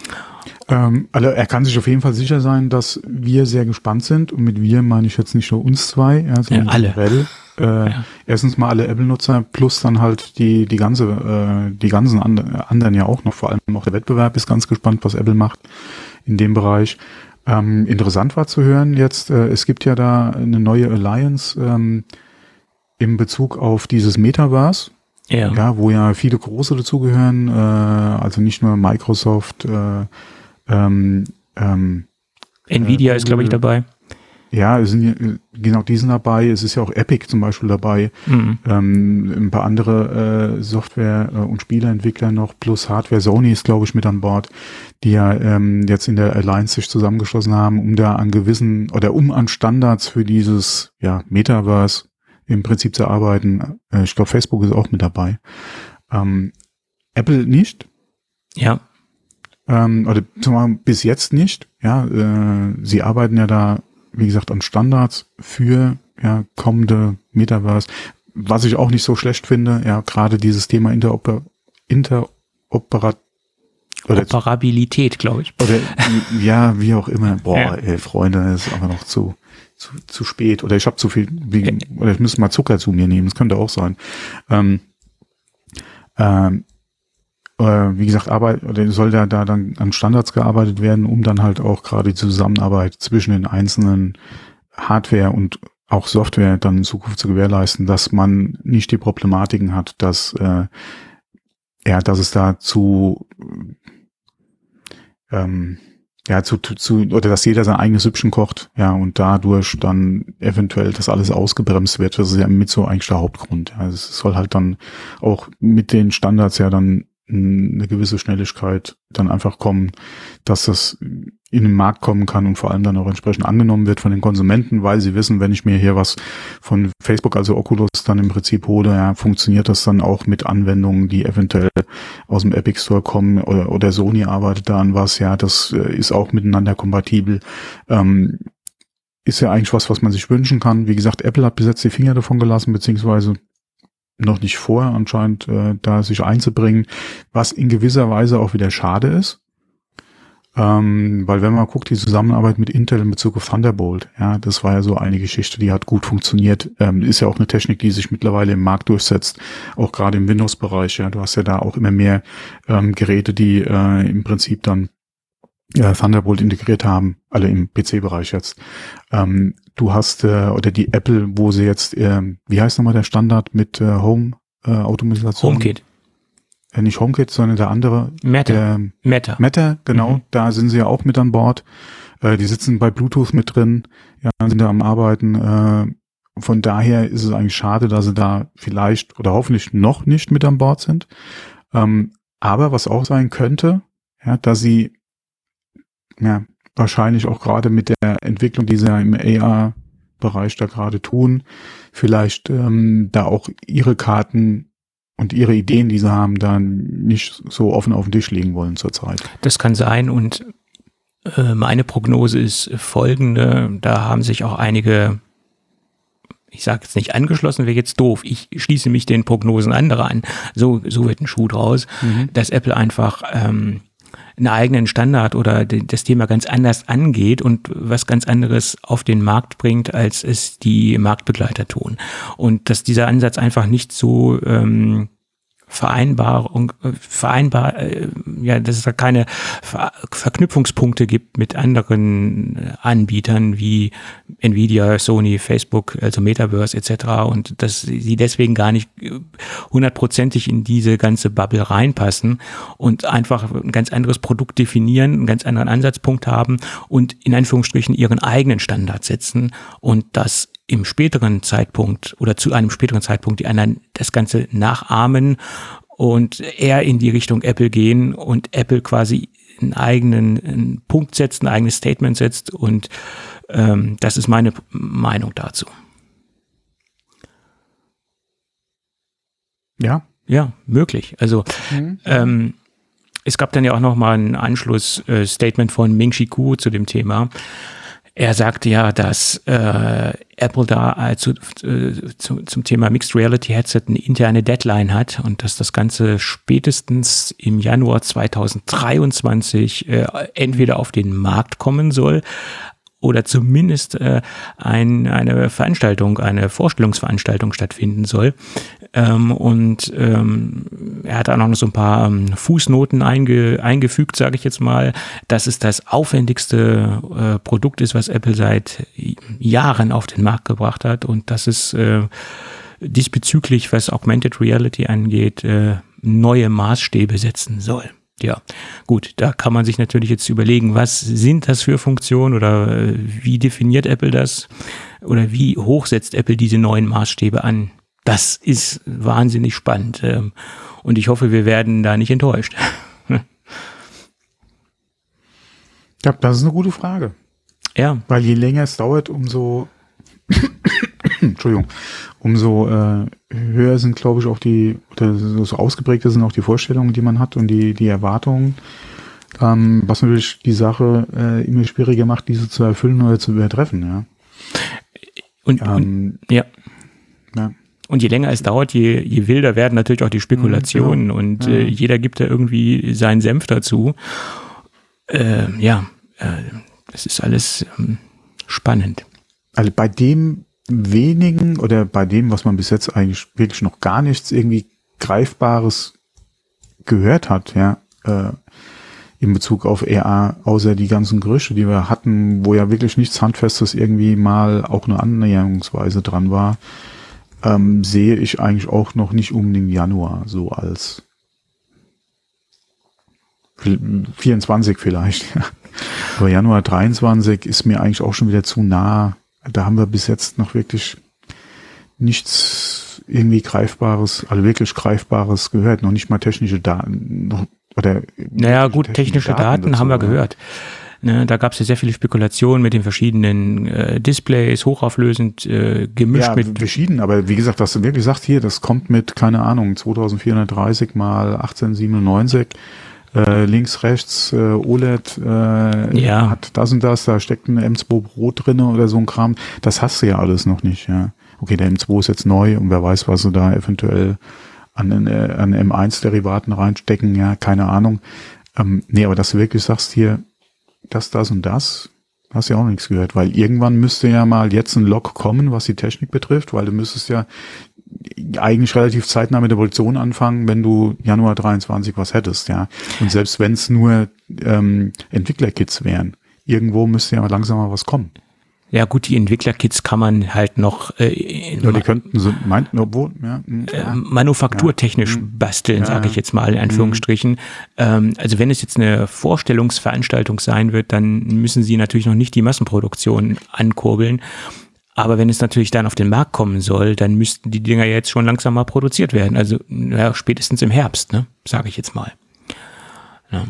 Ähm, also er kann sich auf jeden Fall sicher sein, dass wir sehr gespannt sind. Und mit wir meine ich jetzt nicht nur uns zwei, ja, sondern ja, alle. generell. Äh, ja. Erstens mal alle Apple-Nutzer plus dann halt die die ganze äh, die ganzen and- anderen ja auch noch. Vor allem auch der Wettbewerb ist ganz gespannt, was Apple macht in dem Bereich. Ähm, interessant war zu hören jetzt, äh, es gibt ja da eine neue Alliance ähm, in Bezug auf dieses Metaverse. Ja. Ja, wo ja viele große dazugehören, äh, also nicht nur Microsoft, äh, ähm, ähm, Nvidia äh, ist, glaube ich, dabei. Ja, es sind, genau, die sind dabei. Es ist ja auch Epic zum Beispiel dabei. Mhm. Ähm, ein paar andere äh, Software- äh, und Spieleentwickler noch, plus Hardware. Sony ist, glaube ich, mit an Bord, die ja ähm, jetzt in der Alliance sich zusammengeschlossen haben, um da an gewissen, oder um an Standards für dieses ja Metaverse im Prinzip zu arbeiten. Äh, ich glaube, Facebook ist auch mit dabei. Ähm, Apple nicht. Ja. Ähm, oder zumal bis jetzt nicht. Ja, äh, sie arbeiten ja da, wie gesagt, an Standards für ja kommende Metaverse. Was ich auch nicht so schlecht finde, ja, gerade dieses Thema Interoper Interoperat oder Operabilität, glaube ich. Oder ja, wie auch immer. Boah, Ja. ey, Freunde, das ist aber noch zu zu, zu spät. Oder ich habe zu viel, wie, oder ich müsste mal Zucker zu mir nehmen. Das könnte auch sein. Ähm, ähm, äh, wie gesagt, Arbeit, oder soll da, da dann an Standards gearbeitet werden, um dann halt auch gerade die Zusammenarbeit zwischen den einzelnen Hardware und auch Software dann in Zukunft zu gewährleisten, dass man nicht die Problematiken hat, dass äh, ja, dass es da zu ähm, ja, zu, zu, oder dass jeder sein eigenes Süppchen kocht, ja, und dadurch dann eventuell das alles ausgebremst wird. Das ist ja mit so eigentlich der Hauptgrund. Ja. Es soll halt dann auch mit den Standards ja dann eine gewisse Schnelligkeit dann einfach kommen, dass das in den Markt kommen kann und vor allem dann auch entsprechend angenommen wird von den Konsumenten, weil sie wissen, wenn ich mir hier was von Facebook, also Oculus, dann im Prinzip hole, ja, funktioniert das dann auch mit Anwendungen, die eventuell aus dem Epic Store kommen, oder, oder Sony arbeitet da an was, ja, das ist auch miteinander kompatibel. Ähm, ist ja eigentlich was, was man sich wünschen kann. Wie gesagt, Apple hat bis jetzt die Finger davon gelassen, beziehungsweise noch nicht vor, anscheinend äh, da sich einzubringen, was in gewisser Weise auch wieder schade ist. Ähm, weil wenn man guckt, die Zusammenarbeit mit Intel in Bezug auf Thunderbolt, ja, das war ja so eine Geschichte, die hat gut funktioniert. Ähm, ist ja auch eine Technik, die sich mittlerweile im Markt durchsetzt, auch gerade im Windows-Bereich. Ja, du hast ja da auch immer mehr ähm, Geräte, die äh, im Prinzip dann ja, Thunderbolt integriert haben, alle im P C-Bereich jetzt. Ähm, du hast, äh, oder die Apple, wo sie jetzt, äh, wie heißt nochmal der Standard mit äh, Home-Automatisation? Äh, HomeKit. Äh, nicht HomeKit, sondern der andere. Meta. Der, Meta. Meta, genau. Mhm. Da sind sie ja auch mit an Bord. Äh, die sitzen bei Bluetooth mit drin, ja, sind da am Arbeiten. Äh, von daher ist es eigentlich schade, dass sie da vielleicht oder hoffentlich noch nicht mit an Bord sind. Ähm, aber was auch sein könnte, ja, dass sie ja, wahrscheinlich auch gerade mit der Entwicklung, die sie ja im A R-Bereich da gerade tun, vielleicht ähm, da auch ihre Karten und ihre Ideen, die sie haben, dann nicht so offen auf den Tisch legen wollen zurzeit. Das kann sein und äh, meine Prognose ist folgende, da haben sich auch einige, ich sage jetzt nicht angeschlossen, wäre jetzt doof, ich schließe mich den Prognosen anderer an, so, so wird ein Schuh draus, mhm. dass Apple einfach ähm, einen eigenen Standard oder das Thema ganz anders angeht und was ganz anderes auf den Markt bringt, als es die Marktbegleiter tun. Und dass dieser Ansatz einfach nicht so ähm, Vereinbarung, vereinbar, äh, ja, dass es da keine Ver- Verknüpfungspunkte gibt mit anderen Anbietern wie Nvidia, Sony, Facebook, also Metaverse et cetera und dass sie deswegen gar nicht hundertprozentig in diese ganze Bubble reinpassen und einfach ein ganz anderes Produkt definieren, einen ganz anderen Ansatzpunkt haben und in Anführungsstrichen ihren eigenen Standard setzen und das im späteren Zeitpunkt oder zu einem späteren Zeitpunkt die anderen das Ganze nachahmen und eher in die Richtung Apple gehen und Apple quasi einen eigenen einen Punkt setzt, ein eigenes Statement setzt und ähm, das ist meine Meinung dazu. Ja? Ja, möglich. Also mhm. ähm, es gab dann ja auch noch mal ein Anschlussstatement von Ming-Chi Kuo zu dem Thema. Er sagte ja, dass äh, Apple da äh, zu, äh, zu, zum Thema Mixed Reality Headset eine interne Deadline hat und dass das Ganze spätestens im Januar zweitausenddreiundzwanzig äh, entweder auf den Markt kommen soll oder zumindest äh, ein, eine Veranstaltung, eine Vorstellungsveranstaltung stattfinden soll. Ähm, und ähm, er hat auch noch so ein paar ähm, Fußnoten einge, eingefügt, sage ich jetzt mal, dass es das aufwendigste äh, Produkt ist, was Apple seit Jahren auf den Markt gebracht hat und dass es äh, diesbezüglich, was Augmented Reality angeht, äh, neue Maßstäbe setzen soll. Ja, gut, da kann man sich natürlich jetzt überlegen, was sind das für Funktionen oder äh, wie definiert Apple das oder wie hoch setzt Apple diese neuen Maßstäbe an? Das ist wahnsinnig spannend ähm, und ich hoffe, wir werden da nicht enttäuscht. Ja, das ist eine gute Frage. Ja. Weil je länger es dauert, umso Entschuldigung, umso äh, höher sind, glaube ich, auch die, oder so ausgeprägter sind auch die Vorstellungen, die man hat und die, die Erwartungen, ähm, was natürlich die Sache äh, immer schwieriger macht, diese zu erfüllen oder zu übertreffen, ja. Und, ähm, und ja. ja. Und je länger es dauert, je, je wilder werden natürlich auch die Spekulationen mhm, und ja. äh, jeder gibt da irgendwie seinen Senf dazu. Äh, ja, äh, das ist alles ähm, spannend. Also bei dem wenigen oder bei dem, was man bis jetzt eigentlich wirklich noch gar nichts irgendwie Greifbares gehört hat, ja, äh, in Bezug auf A R, außer die ganzen Gerüchte, die wir hatten, wo ja wirklich nichts Handfestes irgendwie mal auch nur annäherungsweise dran war, ähm, sehe ich eigentlich auch noch nicht unbedingt Januar so als vierundzwanzig vielleicht, ja. Aber Januar dreiundzwanzig ist mir eigentlich auch schon wieder zu nah. Da haben wir bis jetzt noch wirklich nichts irgendwie Greifbares, also wirklich Greifbares gehört, noch nicht mal technische Daten. Noch, oder naja gut, technische, technische Daten, Daten dazu, haben wir ja. gehört. Ne, da gab es ja sehr viele Spekulationen mit den verschiedenen äh, Displays, hochauflösend, äh, gemischt ja, mit... verschieden, aber wie gesagt, was du wirklich sagst hier, das kommt mit, keine Ahnung, zweitausendvierhundertdreißig mal achtzehnhundertsiebenundneunzig, Äh, links, rechts, äh, O L E D, äh, ja. hat das und das, da steckt ein M zwei Pro drinne oder so ein Kram. Das hast du ja alles noch nicht, ja. Okay, der M zwei ist jetzt neu und wer weiß, was sie da eventuell an, äh, an M eins Derivaten reinstecken, ja, keine Ahnung. Ähm, nee, aber dass du wirklich sagst hier, das, das und das, hast du ja auch nichts gehört, weil irgendwann müsste ja mal jetzt ein Log kommen, was die Technik betrifft, weil du müsstest ja eigentlich relativ zeitnah mit der Produktion anfangen, wenn du Januar dreiundzwanzig was hättest, ja. Und selbst wenn es nur ähm, Entwicklerkits wären, irgendwo müsste ja langsam mal was kommen. Ja gut, die Entwicklerkits kann man halt noch äh, in ja, die könnten so meinten, obwohl, ja, äh, manufakturtechnisch ja. basteln, ja, sage ich jetzt mal in Anführungsstrichen. Mhm. Ähm, also wenn es jetzt eine Vorstellungsveranstaltung sein wird, dann müssen sie natürlich noch nicht die Massenproduktion ankurbeln. Aber wenn es natürlich dann auf den Markt kommen soll, dann müssten die Dinger jetzt schon langsam mal produziert werden. Also ja, spätestens im Herbst, ne, sage ich jetzt mal. Ja.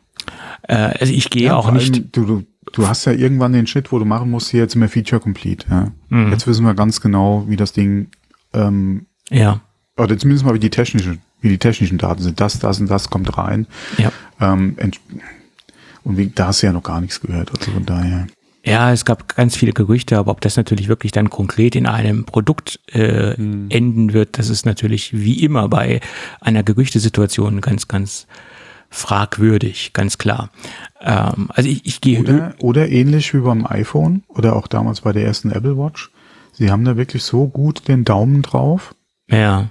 Äh, also ich gehe ja, auch nicht... Du, du, du hast ja irgendwann den Schritt, wo du machen musst, hier jetzt immer Feature Complete. Ja. Mhm. Jetzt wissen wir ganz genau, wie das Ding... Ähm, ja. Oder zumindest mal, wie die technischen, wie die technischen Daten sind. Das, das und das kommt rein. Ja. Ähm, und wie, da hast du ja noch gar nichts gehört. Also von daher... Ja, es gab ganz viele Gerüchte, aber ob das natürlich wirklich dann konkret in einem Produkt äh, hm. enden wird, das ist natürlich wie immer bei einer Gerüchtesituation ganz, ganz fragwürdig, ganz klar. Ähm, also ich, ich gehe... Oder, oder ähnlich wie beim iPhone oder auch damals bei der ersten Apple Watch. Sie haben da wirklich so gut den Daumen drauf. Ja.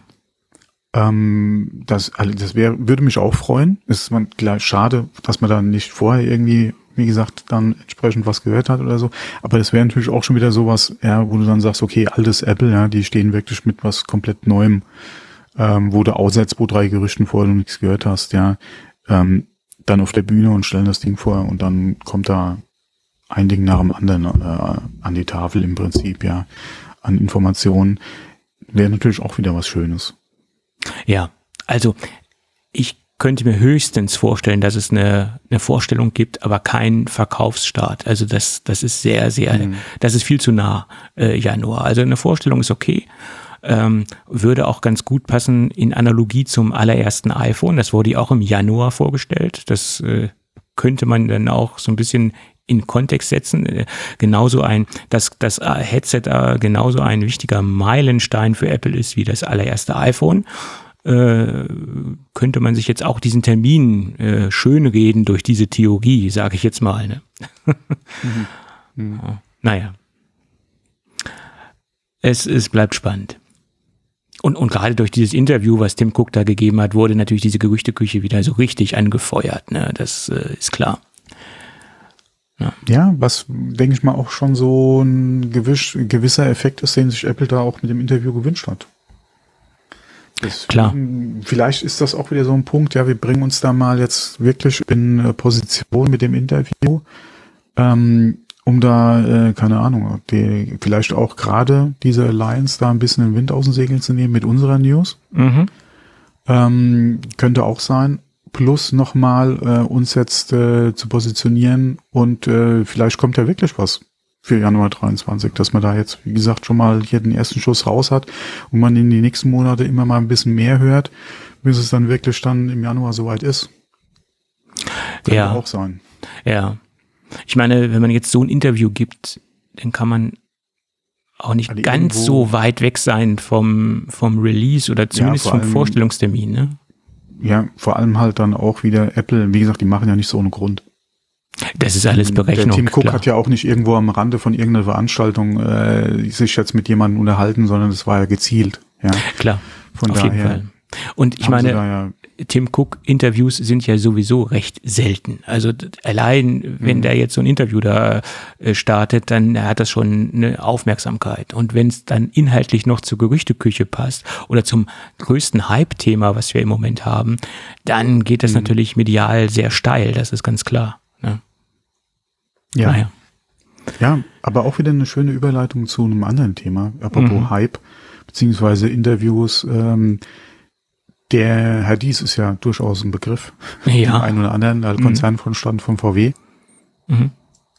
Ähm, das also das wäre würde mich auch freuen. Es ist man klar, schade, dass man da nicht vorher irgendwie... wie gesagt, dann entsprechend was gehört hat oder so. Aber das wäre natürlich auch schon wieder sowas, ja, wo du dann sagst, okay, altes Apple, ja, die stehen wirklich mit was komplett Neuem, ähm, wo du außer zwei, drei Gerüchten vorher noch nichts gehört hast, ja, ähm, dann auf der Bühne und stellen das Ding vor und dann kommt da ein Ding nach dem anderen äh, an die Tafel im Prinzip, ja, an Informationen. Wäre natürlich auch wieder was Schönes. Ja, also ich könnte mir höchstens vorstellen, dass es eine, eine Vorstellung gibt, aber kein Verkaufsstart. Also das, das ist sehr, sehr, mhm. das ist viel zu nah äh, Januar. Also eine Vorstellung ist okay, ähm, würde auch ganz gut passen in Analogie zum allerersten iPhone. Das wurde ja auch im Januar vorgestellt. Das äh, könnte man dann auch so ein bisschen in Kontext setzen. Äh, genauso ein, dass das Headset äh, genauso ein wichtiger Meilenstein für Apple ist wie das allererste iPhone. Äh, könnte man sich jetzt auch diesen Termin äh, schönreden durch diese Theorie, sage ich jetzt mal. Ne? mhm. Mhm. Ja, naja. Es, es bleibt spannend. Und, und gerade durch dieses Interview, was Tim Cook da gegeben hat, wurde natürlich diese Gerüchteküche wieder so richtig angefeuert. Ne? Das äh, ist klar. Ja. ja, was, denke ich mal, auch schon so ein gewiss, gewisser Effekt ist, den sich Apple da auch mit dem Interview gewünscht hat. Deswegen, klar. Vielleicht ist das auch wieder so ein Punkt, ja, wir bringen uns da mal jetzt wirklich in Position mit dem Interview, ähm, um da, äh, keine Ahnung, die, vielleicht auch gerade diese Alliance da ein bisschen den Wind aus den Segeln zu nehmen mit unserer News. Mhm. Ähm, könnte auch sein. Plus nochmal äh, uns jetzt äh, zu positionieren und äh, vielleicht kommt ja wirklich was für Januar dreiundzwanzig, dass man da jetzt, wie gesagt, schon mal hier den ersten Schuss raus hat und man in die nächsten Monate immer mal ein bisschen mehr hört, bis es dann wirklich dann im Januar soweit ist. Könnte ja auch sein. Ja. Ich meine, wenn man jetzt so ein Interview gibt, dann kann man auch nicht also ganz so weit weg sein vom, vom Release oder zumindest ja, vom allem, Vorstellungstermin, ne? Ja, vor allem halt dann auch wieder Apple, wie gesagt, die machen ja nicht so ohne Grund. Das ist alles Berechnung. Der Tim Cook klar. hat ja auch nicht irgendwo am Rande von irgendeiner Veranstaltung äh, sich jetzt mit jemandem unterhalten, sondern das war ja gezielt. Ja. Klar, von auf daher jeden Fall. Und ich meine, ja Tim Cook-Interviews sind ja sowieso recht selten. Also allein, wenn mhm. der jetzt so ein Interview da äh, startet, dann hat das schon eine Aufmerksamkeit. Und wenn es dann inhaltlich noch zur Gerüchteküche passt oder zum größten Hype-Thema, was wir im Moment haben, dann geht das mhm. natürlich medial sehr steil, das ist ganz klar. Ne? Ja. Naja. Ja, aber auch wieder eine schöne Überleitung zu einem anderen Thema, apropos mhm. Hype, beziehungsweise Interviews. Ähm, Der Herr Diess ist ja durchaus ein Begriff. Ja. Dem einen oder anderen, der Konzernvorstand von V W. Mhm.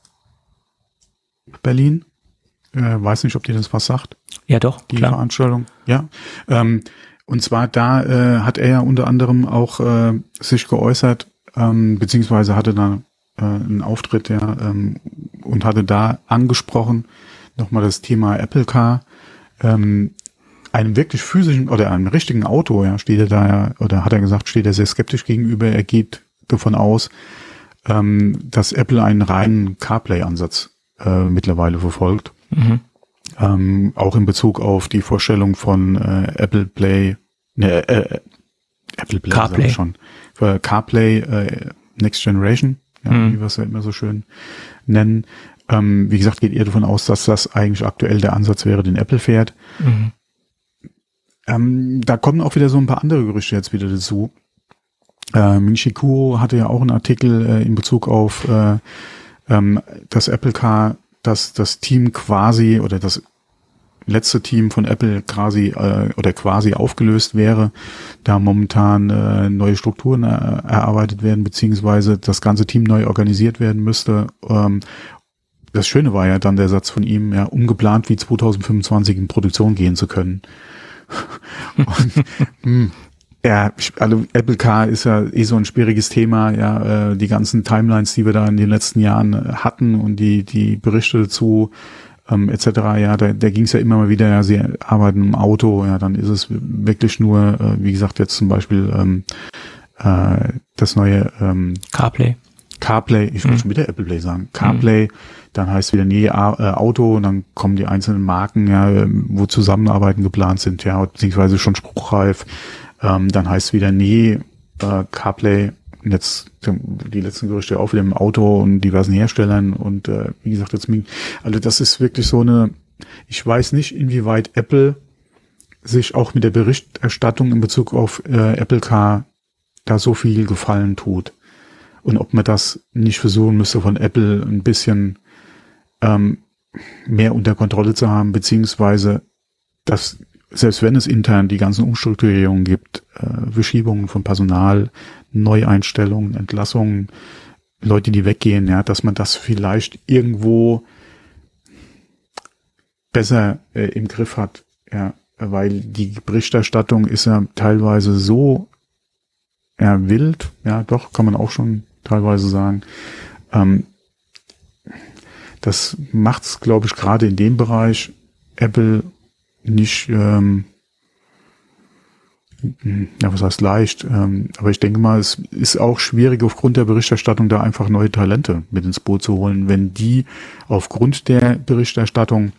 Berlin. Äh, weiß nicht, ob dir das was sagt. Ja, doch. Die klar. Veranstaltung. Ja. Ähm, und zwar da äh, hat er ja unter anderem auch äh, sich geäußert, ähm, beziehungsweise hatte da äh, einen Auftritt, ja, ähm, und hatte da angesprochen, nochmal das Thema Apple Car. Ähm, einem wirklich physischen oder einem richtigen Auto, ja, steht er da ja, oder hat er gesagt, steht er sehr skeptisch gegenüber. Er geht davon aus, ähm, dass Apple einen reinen CarPlay-Ansatz äh, mittlerweile verfolgt. Mhm. Ähm, auch in Bezug auf die Vorstellung von äh, Apple Play, ne, äh, Apple Play, CarPlay. sag ich schon, für CarPlay äh, Next Generation, ja, mhm. wie wir es ja immer so schön nennen. Ähm, wie gesagt, geht er davon aus, dass das eigentlich aktuell der Ansatz wäre, den Apple fährt. Mhm. Ähm, da kommen auch wieder so ein paar andere Gerüchte jetzt wieder dazu. Äh, Ming-Chi Kuo hatte ja auch einen Artikel äh, in Bezug auf äh, ähm, das Apple Car, dass das Team quasi oder das letzte Team von Apple quasi äh, oder quasi aufgelöst wäre, da momentan äh, neue Strukturen äh, erarbeitet werden, beziehungsweise das ganze Team neu organisiert werden müsste. Ähm, das Schöne war ja dann der Satz von ihm, ja, um geplant wie zwanzig fünfundzwanzig in Produktion gehen zu können. Und, mh, ja, also Apple Car ist ja eh so ein schwieriges Thema, ja, äh, die ganzen Timelines, die wir da in den letzten Jahren äh, hatten und die die Berichte dazu ähm, et cetera. Ja, da, da ging es ja immer mal wieder, ja, sie arbeiten im Auto, ja, dann ist es wirklich nur, äh, wie gesagt, jetzt zum Beispiel ähm, äh, das neue ähm, CarPlay. CarPlay, ich will mhm. schon wieder Apple Play sagen, CarPlay, mhm. dann heißt wieder nee, äh, Auto und dann kommen die einzelnen Marken, ja, wo Zusammenarbeiten geplant sind, ja, beziehungsweise schon spruchreif. Ähm, dann heißt wieder nee, äh, CarPlay, jetzt die letzten Gerüchte auch wieder im Auto und diversen Herstellern und äh, wie gesagt, jetzt, also das ist wirklich so eine, ich weiß nicht, inwieweit Apple sich auch mit der Berichterstattung in Bezug auf äh, Apple Car da so viel Gefallen tut. Und ob man das nicht versuchen müsste, von Apple ein bisschen ähm, mehr unter Kontrolle zu haben, beziehungsweise, dass, selbst wenn es intern die ganzen Umstrukturierungen gibt, äh, Verschiebungen von Personal, Neueinstellungen, Entlassungen, Leute, die weggehen, ja, dass man das vielleicht irgendwo besser äh, im Griff hat, ja, weil die Berichterstattung ist ja teilweise so ja, wild, ja, doch, kann man auch schon teilweise sagen, ähm, das macht es, glaube ich, gerade in dem Bereich Apple nicht, ähm, ja, was heißt leicht, ähm, aber ich denke mal, es ist auch schwierig aufgrund der Berichterstattung da einfach neue Talente mit ins Boot zu holen, wenn die aufgrund der Berichterstattung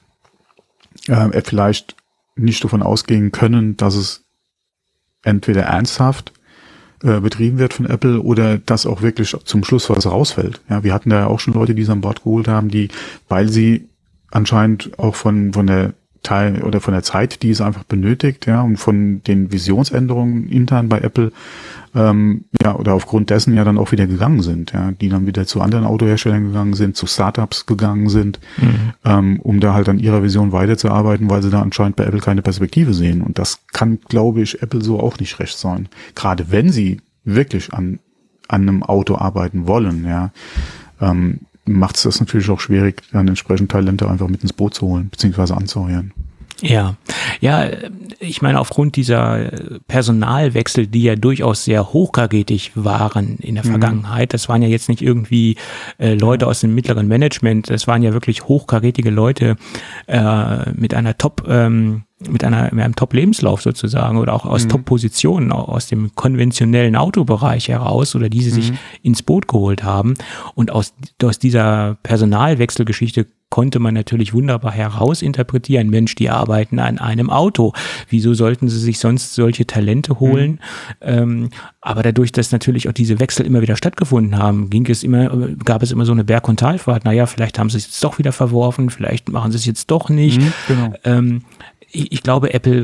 äh, vielleicht nicht davon ausgehen können, dass es entweder ernsthaft äh, betrieben wird von Apple oder dass auch wirklich zum Schluss was rausfällt. Ja, wir hatten da ja auch schon Leute, die es an Bord geholt haben, die, weil sie anscheinend auch von von der Teil oder von der Zeit, die es einfach benötigt, ja, und von den Visionsänderungen intern bei Apple, ähm, ja, oder aufgrund dessen ja dann auch wieder gegangen sind, ja, die dann wieder zu anderen Autoherstellern gegangen sind, zu Startups gegangen sind, mhm. ähm, um da halt an ihrer Vision weiterzuarbeiten, weil sie da anscheinend bei Apple keine Perspektive sehen. Und das kann, glaube ich, Apple so auch nicht recht sein. Gerade wenn sie wirklich an, an einem Auto arbeiten wollen, ja, ähm, macht es das natürlich auch schwierig, dann entsprechend Talente einfach mit ins Boot zu holen, beziehungsweise anzuheuern. Ja, ja, ich meine, aufgrund dieser Personalwechsel, die ja durchaus sehr hochkarätig waren in der Vergangenheit, das waren ja jetzt nicht irgendwie äh, Leute aus dem mittleren Management, das waren ja wirklich hochkarätige Leute äh, mit einer Top, ähm, mit einer mit einem Top-Lebenslauf sozusagen oder auch aus mhm. Top-Positionen aus dem konventionellen Autobereich heraus oder die sie sich mhm. ins Boot geholt haben. Und aus, aus dieser Personalwechselgeschichte konnte man natürlich wunderbar herausinterpretieren, Mensch, die arbeiten an einem Auto. Wieso sollten sie sich sonst solche Talente holen? Mhm. Ähm, aber dadurch, dass natürlich auch diese Wechsel immer wieder stattgefunden haben, ging es immer, gab es immer so eine Berg- und Talfahrt. Naja, vielleicht haben sie es jetzt doch wieder verworfen, vielleicht machen sie es jetzt doch nicht. Mhm, genau. Ähm, Ich glaube, Apple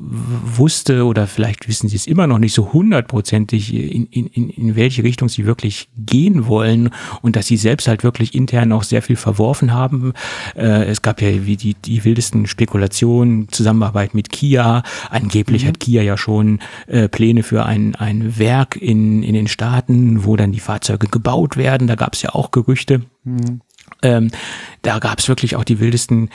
wusste oder vielleicht wissen sie es immer noch nicht so hundertprozentig, in, in, in welche Richtung sie wirklich gehen wollen und dass sie selbst halt wirklich intern auch sehr viel verworfen haben. Äh, es gab ja wie die, die wildesten Spekulationen, Zusammenarbeit mit Kia. Angeblich mhm. hat Kia ja schon äh, Pläne für ein, ein Werk in, in den Staaten, wo dann die Fahrzeuge gebaut werden. Da gab es ja auch Gerüchte. Mhm. Ähm, da gab es wirklich auch die wildesten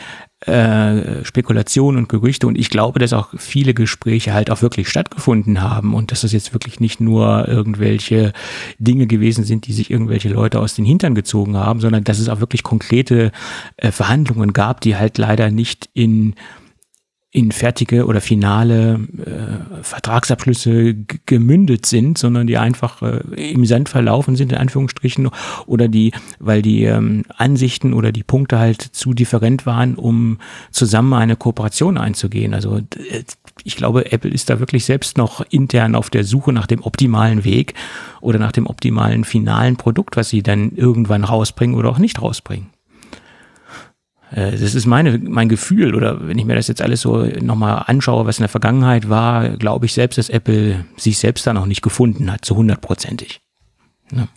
äh, Spekulationen und Gerüchte und ich glaube, dass auch viele Gespräche halt auch wirklich stattgefunden haben und dass das jetzt wirklich nicht nur irgendwelche Dinge gewesen sind, die sich irgendwelche Leute aus den Hintern gezogen haben, sondern dass es auch wirklich konkrete äh, Verhandlungen gab, die halt leider nicht in in fertige oder finale äh, Vertragsabschlüsse g- gemündet sind, sondern die einfach äh, im Sand verlaufen sind, in Anführungsstrichen, oder die, weil die ähm, Ansichten oder die Punkte halt zu different waren, um zusammen eine Kooperation einzugehen. Also äh, ich glaube, Apple ist da wirklich selbst noch intern auf der Suche nach dem optimalen Weg oder nach dem optimalen finalen Produkt, was sie dann irgendwann rausbringen oder auch nicht rausbringen. Das ist meine, mein Gefühl, oder wenn ich mir das jetzt alles so nochmal anschaue, was in der Vergangenheit war, glaube ich selbst, dass Apple sich selbst da noch nicht gefunden hat, so hundertprozentig. Ja.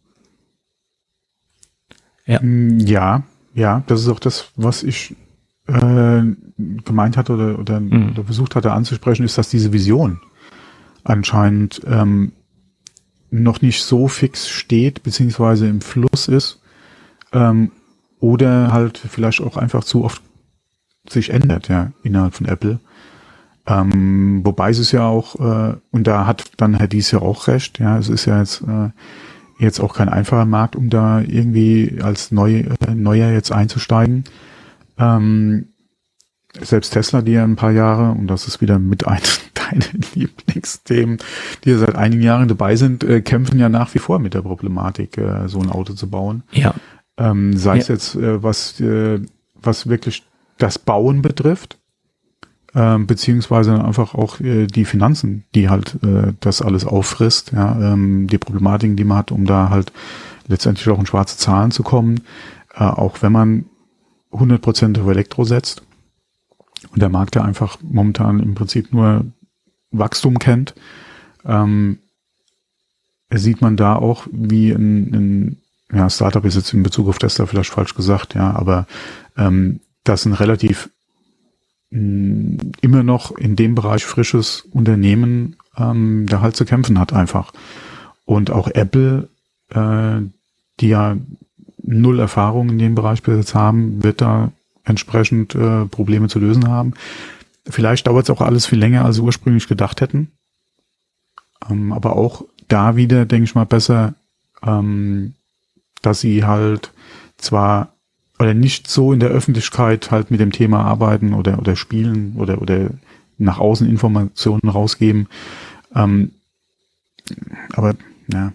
Ja. ja, ja, das ist auch das, was ich äh, gemeint hatte oder, oder, mhm. oder versucht hatte anzusprechen, ist, dass diese Vision anscheinend ähm, noch nicht so fix steht, beziehungsweise im Fluss ist, ähm, oder halt vielleicht auch einfach zu oft sich ändert, ja, innerhalb von Apple. Ähm, wobei es ist ja auch, äh, und da hat dann Herr Dies ja auch recht, ja, es ist ja jetzt, äh, jetzt auch kein einfacher Markt, um da irgendwie als Neu, äh, Neuer jetzt einzusteigen. Ähm, selbst Tesla, die ja ein paar Jahre, und das ist wieder mit einem deiner Lieblingsthemen, die ja seit einigen Jahren dabei sind, äh, kämpfen ja nach wie vor mit der Problematik, äh, so ein Auto zu bauen. Ja. Ähm, sei ja. es jetzt, äh, was, äh, was wirklich das Bauen betrifft, ähm, beziehungsweise einfach auch äh, die Finanzen, die halt äh, das alles auffrisst, ja, ähm, die Problematiken, die man hat, um da halt letztendlich auch in schwarze Zahlen zu kommen, äh, auch wenn man hundert Prozent auf Elektro setzt und der Markt ja einfach momentan im Prinzip nur Wachstum kennt, ähm, sieht man da auch, wie ein, ein ja, Startup ist jetzt in Bezug auf Tesla vielleicht falsch gesagt, ja, aber ähm, das ein relativ mh, immer noch in dem Bereich frisches Unternehmen ähm, da halt zu kämpfen hat einfach. Und auch Apple, äh, die ja null Erfahrung in dem Bereich bis jetzt haben, wird da entsprechend äh, Probleme zu lösen haben. Vielleicht dauert es auch alles viel länger, als sie ursprünglich gedacht hätten. Ähm, aber auch da wieder, denke ich mal, besser, ähm, dass sie halt zwar oder nicht so in der Öffentlichkeit halt mit dem Thema arbeiten oder, oder spielen oder, oder nach außen Informationen rausgeben. Ähm, aber, ja.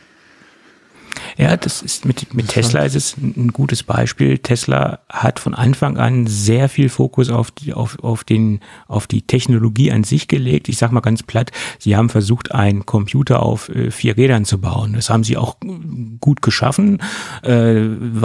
Ja, das ist mit, mit Tesla ist es ein gutes Beispiel. Tesla hat von Anfang an sehr viel Fokus auf die, auf, auf den, auf die Technologie an sich gelegt. Ich sag mal ganz platt, sie haben versucht, einen Computer auf äh, vier Rädern zu bauen. Das haben sie auch gut geschaffen, äh,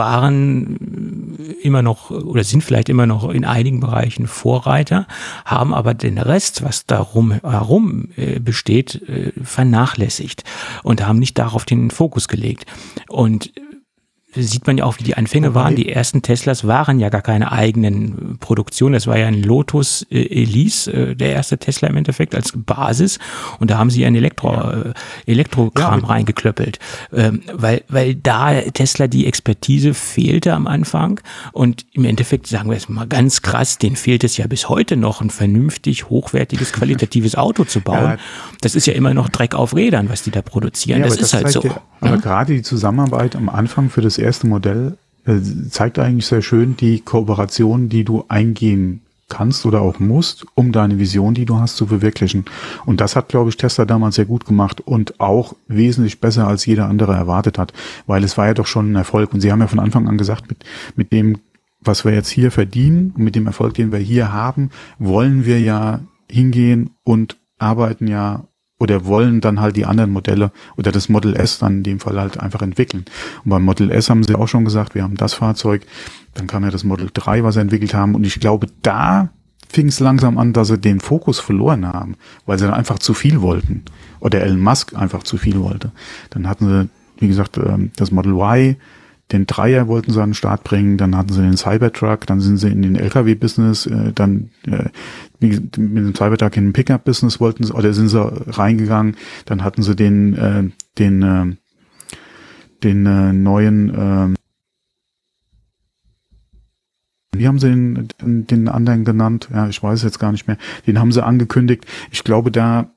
waren immer noch oder sind vielleicht immer noch in einigen Bereichen Vorreiter, haben aber den Rest, was darum herum äh, besteht, äh, vernachlässigt und haben nicht darauf den Fokus gelegt. Und sieht man ja auch, wie die Anfänge waren. Die ersten Teslas waren ja gar keine eigenen Produktionen. Das war ja ein Lotus äh, Elise, äh, der erste Tesla im Endeffekt als Basis. Und da haben sie einen Elektro, ja. äh, Elektrokram ja, reingeklöppelt. Ähm, weil, weil da Tesla die Expertise fehlte am Anfang. Und im Endeffekt, sagen wir es mal ganz krass, denen fehlt es ja bis heute noch, ein vernünftig, hochwertiges, qualitatives Auto zu bauen. Ja. Das ist ja immer noch Dreck auf Rädern, was die da produzieren. Ja, das, das ist halt so. Ja, aber ja? gerade die Zusammenarbeit am Anfang für das erste Modell äh, zeigt eigentlich sehr schön die Kooperation, die du eingehen kannst oder auch musst, um deine Vision, die du hast, zu verwirklichen. Und das hat, glaube ich, Tesla damals sehr gut gemacht und auch wesentlich besser, als jeder andere erwartet hat, weil es war ja doch schon ein Erfolg. Und sie haben ja von Anfang an gesagt, mit, mit dem, was wir jetzt hier verdienen, mit dem Erfolg, den wir hier haben, wollen wir ja hingehen und arbeiten ja oder wollen dann halt die anderen Modelle oder das Model S dann in dem Fall halt einfach entwickeln. Und beim Model S haben sie auch schon gesagt, wir haben das Fahrzeug, dann kam ja das Model drei, was sie entwickelt haben. Und ich glaube, da fing es langsam an, dass sie den Fokus verloren haben, weil sie dann einfach zu viel wollten. Oder Elon Musk einfach zu viel wollte. Dann hatten sie, wie gesagt, das Model Y, den Dreier wollten sie an den Start bringen, dann hatten sie den Cybertruck, dann sind sie in den L K W-Business, äh, dann äh, mit dem Cybertruck in den Pickup-Business wollten sie, oder sind sie reingegangen, dann hatten sie den äh, den äh, den äh, neuen, äh, wie haben sie den, den, den anderen genannt? Ja, ich weiß es jetzt gar nicht mehr. Den haben sie angekündigt. Ich glaube, da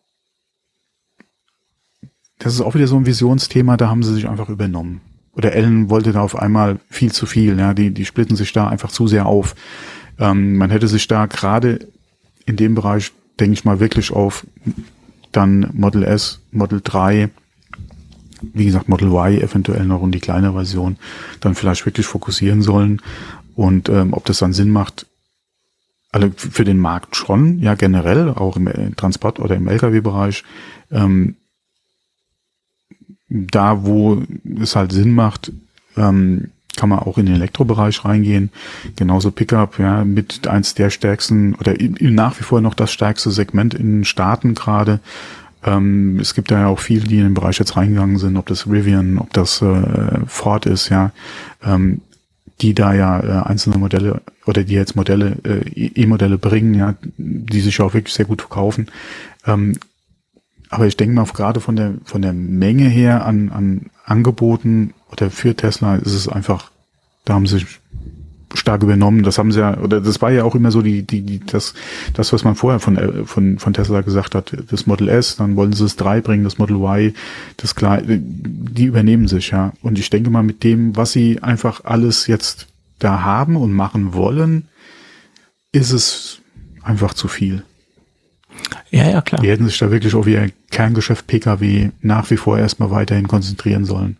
das ist auch wieder so ein Visionsthema, da haben sie sich einfach übernommen. Oder Elon wollte da auf einmal viel zu viel, ja, die, die splitten sich da einfach zu sehr auf. Ähm, man hätte sich da gerade in dem Bereich, denke ich mal, wirklich auf dann Model S, Model drei, wie gesagt, Model Y eventuell noch und die kleine Version dann vielleicht wirklich fokussieren sollen. Und ähm, ob das dann Sinn macht, also für den Markt schon, ja generell, auch im Transport- oder im L K W-Bereich, ähm, da, wo es halt Sinn macht, ähm, kann man auch in den Elektrobereich reingehen. Genauso Pickup, ja, mit eins der stärksten oder nach wie vor noch das stärkste Segment in den Staaten gerade. Ähm, es gibt da ja auch viele, die in den Bereich jetzt reingegangen sind, ob das Rivian, ob das äh, Ford ist, ja, ähm, die da ja äh, einzelne Modelle oder die jetzt Modelle, äh, E-Modelle bringen, ja, die sich auch wirklich sehr gut verkaufen. Ähm, Aber ich denke mal, gerade von der von der Menge her an an Angeboten oder für Tesla ist es einfach, da haben sie sich stark übernommen. Das haben sie ja, oder das war ja auch immer so die die die das das was man vorher von von von Tesla gesagt hat. Das Model S, dann wollen sie das drei bringen, das Model Y, das klar, die übernehmen sich, ja. Und ich denke mal, mit dem, was sie einfach alles jetzt da haben und machen wollen, ist es einfach zu viel. Ja, ja, klar. Die hätten sich da wirklich auf ihr Kerngeschäft P K W nach wie vor erstmal weiterhin konzentrieren sollen.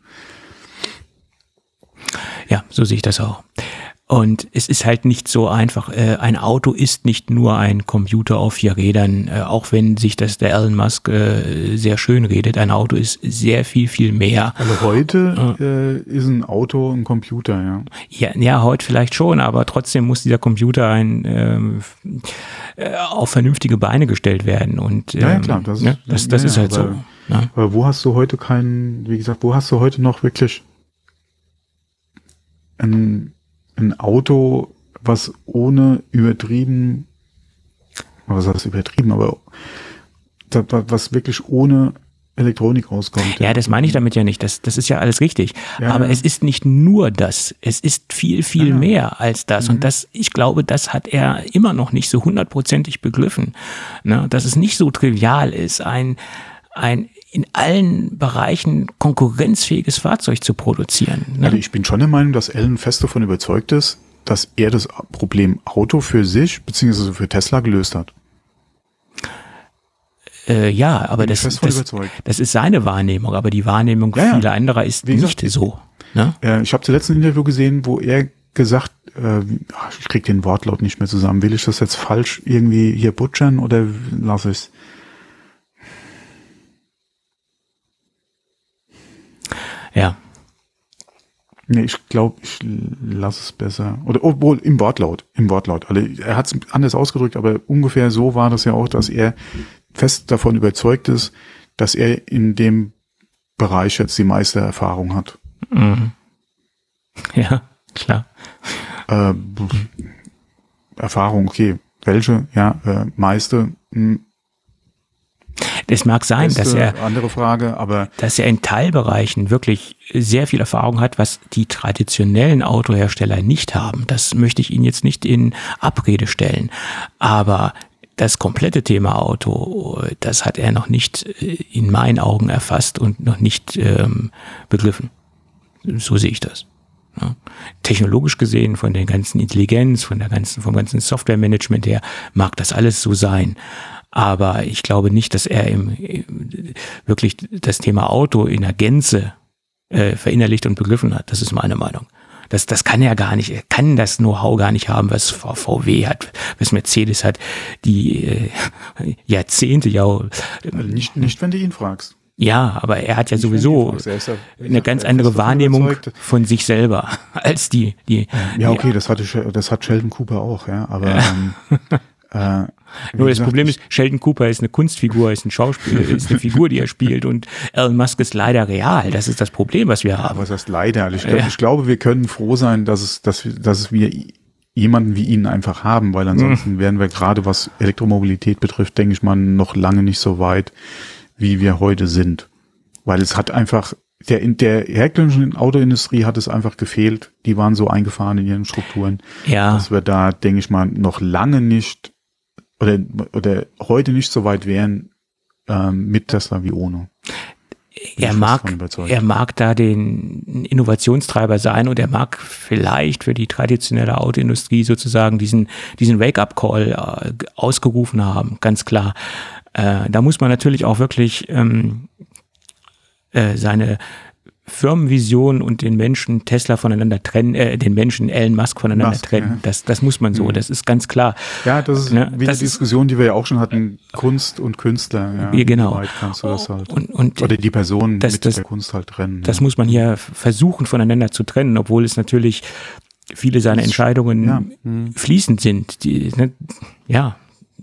Ja, so sehe ich das auch. Und es ist halt nicht so einfach. Ein Auto ist nicht nur ein Computer auf vier Rädern, auch wenn sich das der Elon Musk sehr schön redet. Ein Auto ist sehr viel, viel mehr. Also heute äh, ist ein Auto ein Computer, ja. Ja, ja, heute vielleicht schon, aber trotzdem muss dieser Computer ein, ähm, auf vernünftige Beine gestellt werden. Und, ähm, ja, ja, klar, das, ne, das, das ja, ist halt aber, so. Ne? Aber wo hast du heute keinen, wie gesagt, wo hast du heute noch wirklich ein ein Auto, was ohne übertrieben, was heißt übertrieben, aber was wirklich ohne Elektronik rauskommt. Ja, das meine ich damit ja nicht. Das, das ist ja alles richtig. Ja, aber ja. Es ist nicht nur das. Es ist viel, viel ja. mehr als das. Mhm. Und das, ich glaube, das hat er immer noch nicht so hundertprozentig begriffen. Ne? Dass es nicht so trivial ist, ein, ein in allen Bereichen konkurrenzfähiges Fahrzeug zu produzieren. Ne? Also ich bin schon der Meinung, dass Elon fest davon überzeugt ist, dass er das Problem Auto für sich beziehungsweise für Tesla gelöst hat. Äh, ja, aber das, fest von das, überzeugt. das ist seine Wahrnehmung, aber die Wahrnehmung Ja, ja. vieler anderer ist Wie nicht gesagt, so. Ne? Äh, ich habe zuletzt ein Interview gesehen, wo er gesagt, äh, ich krieg den Wortlaut nicht mehr zusammen. Will ich das jetzt falsch irgendwie hier butchern oder lass ich's? Ja. Nee, ich glaube, ich lasse es besser. Oder obwohl im Wortlaut, im Wortlaut. Also er hat es anders ausgedrückt, aber ungefähr so war das ja auch, dass er fest davon überzeugt ist, dass er in dem Bereich jetzt die meiste Erfahrung hat. Mhm. Ja, klar. Äh, Erfahrung, okay. Welche? Ja, äh, meiste. Mh, Es mag sein, beste, dass er, andere Frage, aber dass er in Teilbereichen wirklich sehr viel Erfahrung hat, was die traditionellen Autohersteller nicht haben. Das möchte ich Ihnen jetzt nicht in Abrede stellen. Aber das komplette Thema Auto, das hat er noch nicht in meinen Augen erfasst und noch nicht ähm, begriffen. So sehe ich das. Ja. Technologisch gesehen, von der ganzen Intelligenz, von der ganzen, vom ganzen Softwaremanagement her, mag das alles so sein. Aber ich glaube nicht, dass er im, wirklich das Thema Auto in der Gänze äh, verinnerlicht und begriffen hat. Das ist meine Meinung. Das, das kann er gar nicht. Er kann das Know-how gar nicht haben, was V W hat, was Mercedes hat, die äh, Jahrzehnte ja. also nicht, nicht, wenn du ihn fragst. Ja, aber er hat ja Nicht, sowieso er ist ja, eine ganz andere Wahrnehmung von sich selber als die. die ja, okay, das hatte, das hat Sheldon Cooper auch, ja, aber ähm, äh, Nur das gesagt, Problem ist, Sheldon Cooper ist eine Kunstfigur, ist ein Schauspieler, ist eine Figur, die er spielt, und Elon Musk ist leider real. Das ist das Problem, was wir haben. Was heißt leider? Also ich, glaub, Ja. ich glaube, wir können froh sein, dass es, dass wir, dass wir jemanden wie ihn einfach haben, weil ansonsten mhm. wären wir gerade, was Elektromobilität betrifft, denke ich mal, noch lange nicht so weit, wie wir heute sind. Weil es hat einfach, der, in der herkömmlichen Autoindustrie hat es einfach gefehlt. Die waren so eingefahren in ihren Strukturen, Ja. dass wir da, denke ich mal, noch lange nicht oder, oder heute nicht so weit wären ähm, mit Tesla wie ohne. Er mag, er mag da den Innovationstreiber sein, und er mag vielleicht für die traditionelle Autoindustrie sozusagen diesen, diesen Wake-up-Call äh, ausgerufen haben, ganz klar. Äh, da muss man natürlich auch wirklich ähm, äh, seine Firmenvision und den Menschen Tesla voneinander trennen, äh, den Menschen Elon Musk voneinander Musk, trennen. ja. Das, das muss man so, Mhm. das ist ganz klar. Ja, das ist Ne, wie das die ist- Diskussion, die wir ja auch schon hatten, Kunst und Künstler. Ja, Ja, genau. Wie weit kannst du das halt? Und, und Oder die Person das- mit das- der Kunst halt trennen. das ja. muss man hier versuchen voneinander zu trennen, obwohl es natürlich viele seiner Entscheidungen ja. Mhm. fließend sind. Die, ne, ja.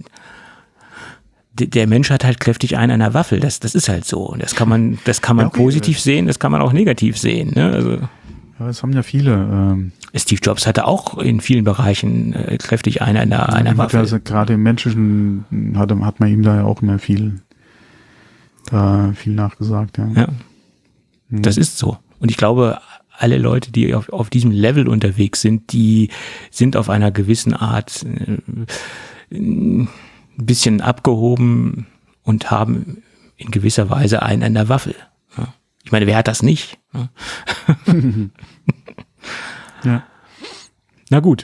D- Der Mensch hat halt kräftig einen an der Waffel. Das, das ist halt so. Und das kann man, das kann man Ja, okay. positiv sehen, das kann man auch negativ sehen. Ne? Also Ja, das haben ja viele. Ähm, Steve Jobs hatte auch in vielen Bereichen äh, kräftig einen an der, an der ihm hat Waffel. also gerade im Menschlichen hat, hat man ihm da ja auch immer viel, äh, viel nachgesagt. Ja. Ja. Das ist so. Und ich glaube, alle Leute, die auf, auf diesem Level unterwegs sind, die sind auf einer gewissen Art äh, ein bisschen abgehoben und haben in gewisser Weise einen an der Waffel. Ja. Ich meine, wer hat das nicht? Ja. Ja. Na gut.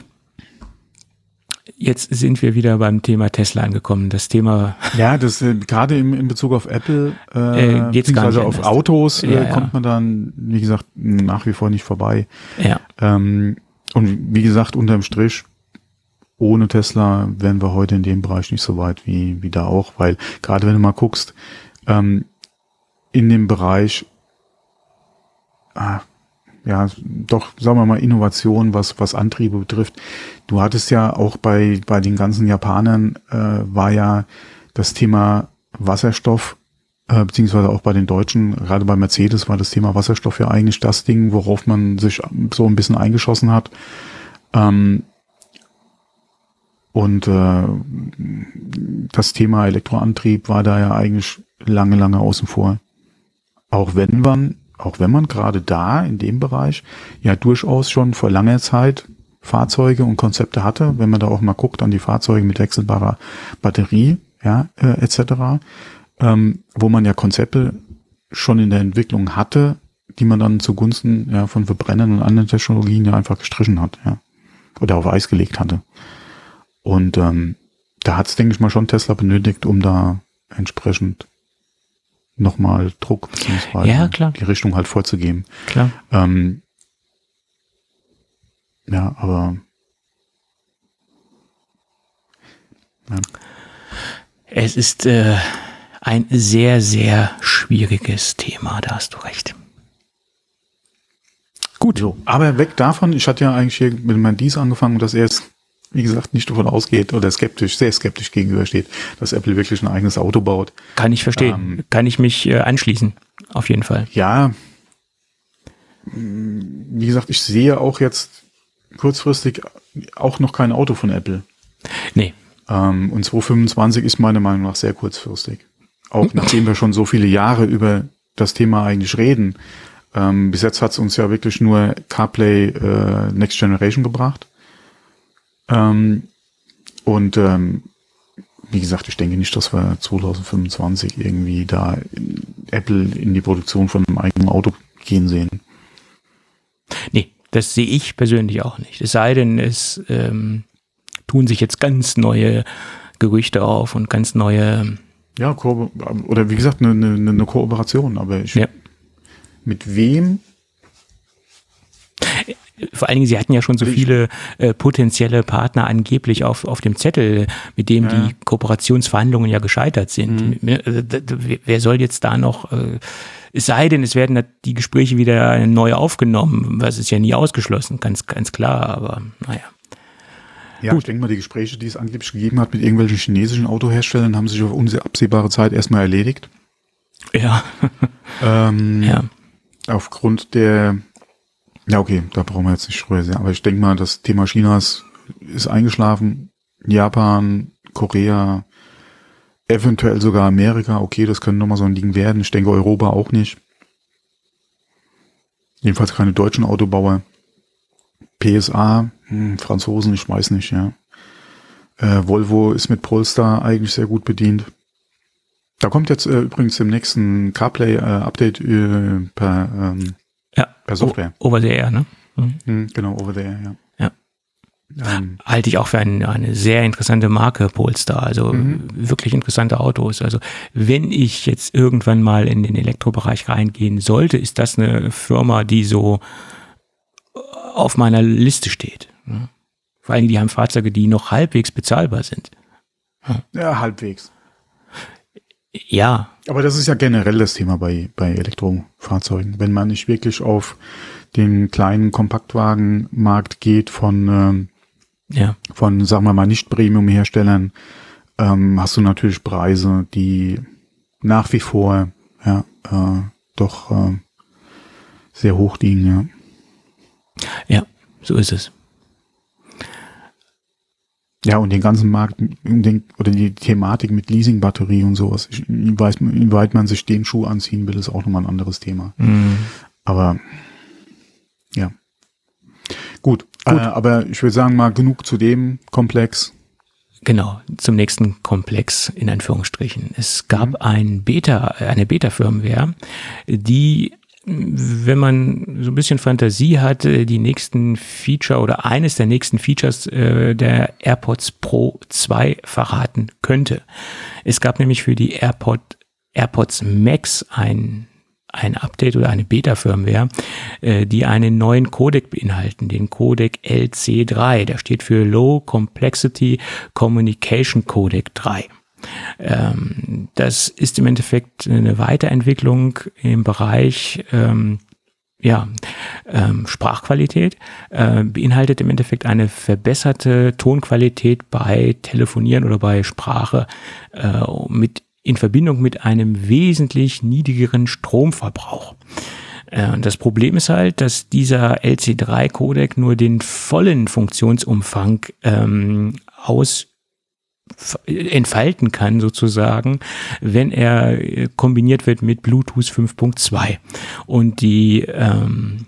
Jetzt sind wir wieder beim Thema Tesla angekommen. Das Thema, Ja, das äh, gerade im in Bezug auf Apple, äh, Äh, geht's gar beziehungsweise nicht auf anders. Autos, äh, Ja, ja. kommt man dann, wie gesagt, nach wie vor nicht vorbei. ja, Ähm, und wie gesagt, unterm Strich, ohne Tesla wären wir heute in dem Bereich nicht so weit wie, wie da auch, weil gerade wenn du mal guckst, ähm, in dem Bereich, ah, ja, doch, sagen wir mal, Innovation, was, was Antriebe betrifft. Du hattest ja auch bei, bei den ganzen Japanern, äh, war ja das Thema Wasserstoff, äh, beziehungsweise auch bei den Deutschen, gerade bei Mercedes war das Thema Wasserstoff ja eigentlich das Ding, worauf man sich so ein bisschen eingeschossen hat. Ähm, und äh, das Thema Elektroantrieb war da ja eigentlich lange, lange außen vor. Auch wenn man, auch wenn man gerade da in dem Bereich ja durchaus schon vor langer Zeit Fahrzeuge und Konzepte hatte, wenn man da auch mal guckt an die Fahrzeuge mit wechselbarer Batterie, ja, äh, et cetera, ähm, wo man ja Konzepte schon in der Entwicklung hatte, die man dann zugunsten ja, von Verbrennern und anderen Technologien ja einfach gestrichen hat, ja. Oder auf Eis gelegt hatte. Und ähm, da hat es, denke ich mal, schon Tesla benötigt, um da entsprechend nochmal Druck beziehungsweise ja, klar. die Richtung halt vorzugeben. Klar. Ähm, ja, aber ja. Es ist äh, ein sehr, sehr schwieriges Thema, da hast du recht. Gut. So, aber weg davon, ich hatte ja eigentlich hier mit meinem Dies angefangen, dass er es, wie gesagt, nicht davon ausgeht oder skeptisch, sehr skeptisch gegenübersteht, dass Apple wirklich ein eigenes Auto baut. Kann ich verstehen. Ähm, Kann ich mich äh, anschließen. Auf jeden Fall. Ja. Wie gesagt, ich sehe auch jetzt kurzfristig auch noch kein Auto von Apple. Nee. Ähm, und zweitausendfünfundzwanzig ist meiner Meinung nach sehr kurzfristig. Auch nachdem wir schon so viele Jahre über das Thema eigentlich reden. Ähm, bis jetzt hat es uns ja wirklich nur CarPlay äh, Next Generation gebracht. Ähm, und ähm, wie gesagt, ich denke nicht, dass wir zweitausendfünfundzwanzig irgendwie da in Apple in die Produktion von einem eigenen Auto gehen sehen. Nee, das sehe ich persönlich auch nicht. Es sei denn, es ähm, tun sich jetzt ganz neue Gerüchte auf und ganz neue... Ja, Ko- oder wie gesagt, eine, eine, eine Kooperation, aber ich... Ja. Mit wem? Vor allen Dingen, sie hatten ja schon so viele äh, potenzielle Partner angeblich auf, auf dem Zettel, mit dem ja. die Kooperationsverhandlungen ja gescheitert sind. Mhm. Wer soll jetzt da noch, äh, es sei denn, es werden die Gespräche wieder neu aufgenommen, was ist ja nie ausgeschlossen, ganz, ganz klar, aber naja. Ja, Gut. Ich denke mal, die Gespräche, die es angeblich gegeben hat mit irgendwelchen chinesischen Autoherstellern, haben sich auf unabsehbare Zeit erstmal erledigt. Ja. ähm, ja. Aufgrund der, ja okay, da brauchen wir jetzt nicht drüber sehen, aber ich denke mal, das Thema Chinas ist eingeschlafen. Japan, Korea, eventuell sogar Amerika, okay, das können nochmal so ein Ding werden. Ich denke Europa auch nicht. Jedenfalls keine deutschen Autobauer. P S A, hm, Franzosen, ich weiß nicht, ja. Äh, Volvo ist mit Polestar eigentlich sehr gut bedient. Da kommt jetzt äh, übrigens im nächsten CarPlay-Update äh, per, ähm, ja, per Software. O- over the air, ne? Mhm. Hm, genau, over the air, ja. ja. Ähm. Halte ich auch für ein, eine sehr interessante Marke, Polestar. Also mhm. wirklich interessante Autos. Also wenn ich jetzt irgendwann mal in den Elektrobereich reingehen sollte, ist das eine Firma, die so auf meiner Liste steht. Ne? Vor allem, die haben Fahrzeuge, die noch halbwegs bezahlbar sind. Ja, ja halbwegs. Ja. Aber das ist ja generell das Thema bei, bei Elektrofahrzeugen. Wenn man nicht wirklich auf den kleinen Kompaktwagenmarkt geht von, ähm, ja. von, sagen wir mal, nicht Premium-Herstellern, ähm, hast du natürlich Preise, die nach wie vor, ja, äh, doch, äh, sehr hoch liegen, ja. Ja, so ist es. Ja, und den ganzen Markt den, oder die Thematik mit Leasing-Batterie und sowas, ich, weiß, inwieweit man sich den Schuh anziehen will, ist auch nochmal ein anderes Thema. Mhm. Aber ja. Gut, Gut. Äh, aber ich würde sagen mal genug zu dem Komplex. Genau, zum nächsten Komplex in Anführungsstrichen. Es gab mhm. ein Beta, eine Beta-Firmware, die, wenn man so ein bisschen Fantasie hat, die nächsten Feature oder eines der nächsten Features äh, der AirPods Pro zwei verraten könnte. Es gab nämlich für die AirPod, AirPods Max ein, ein Update oder eine Beta-Firmware, äh, die einen neuen Codec beinhalten, den Codec L C drei. Der steht für Low Complexity Communication Codec drei. Ähm, das ist im Endeffekt eine Weiterentwicklung im Bereich ähm, ja, ähm, Sprachqualität, äh, beinhaltet im Endeffekt eine verbesserte Tonqualität bei Telefonieren oder bei Sprache äh, mit, in Verbindung mit einem wesentlich niedrigeren Stromverbrauch. Äh, das Problem ist halt, dass dieser L C drei Codec nur den vollen Funktionsumfang ähm, aus entfalten kann sozusagen, wenn er kombiniert wird mit Bluetooth fünf Punkt zwei. Und die, ähm,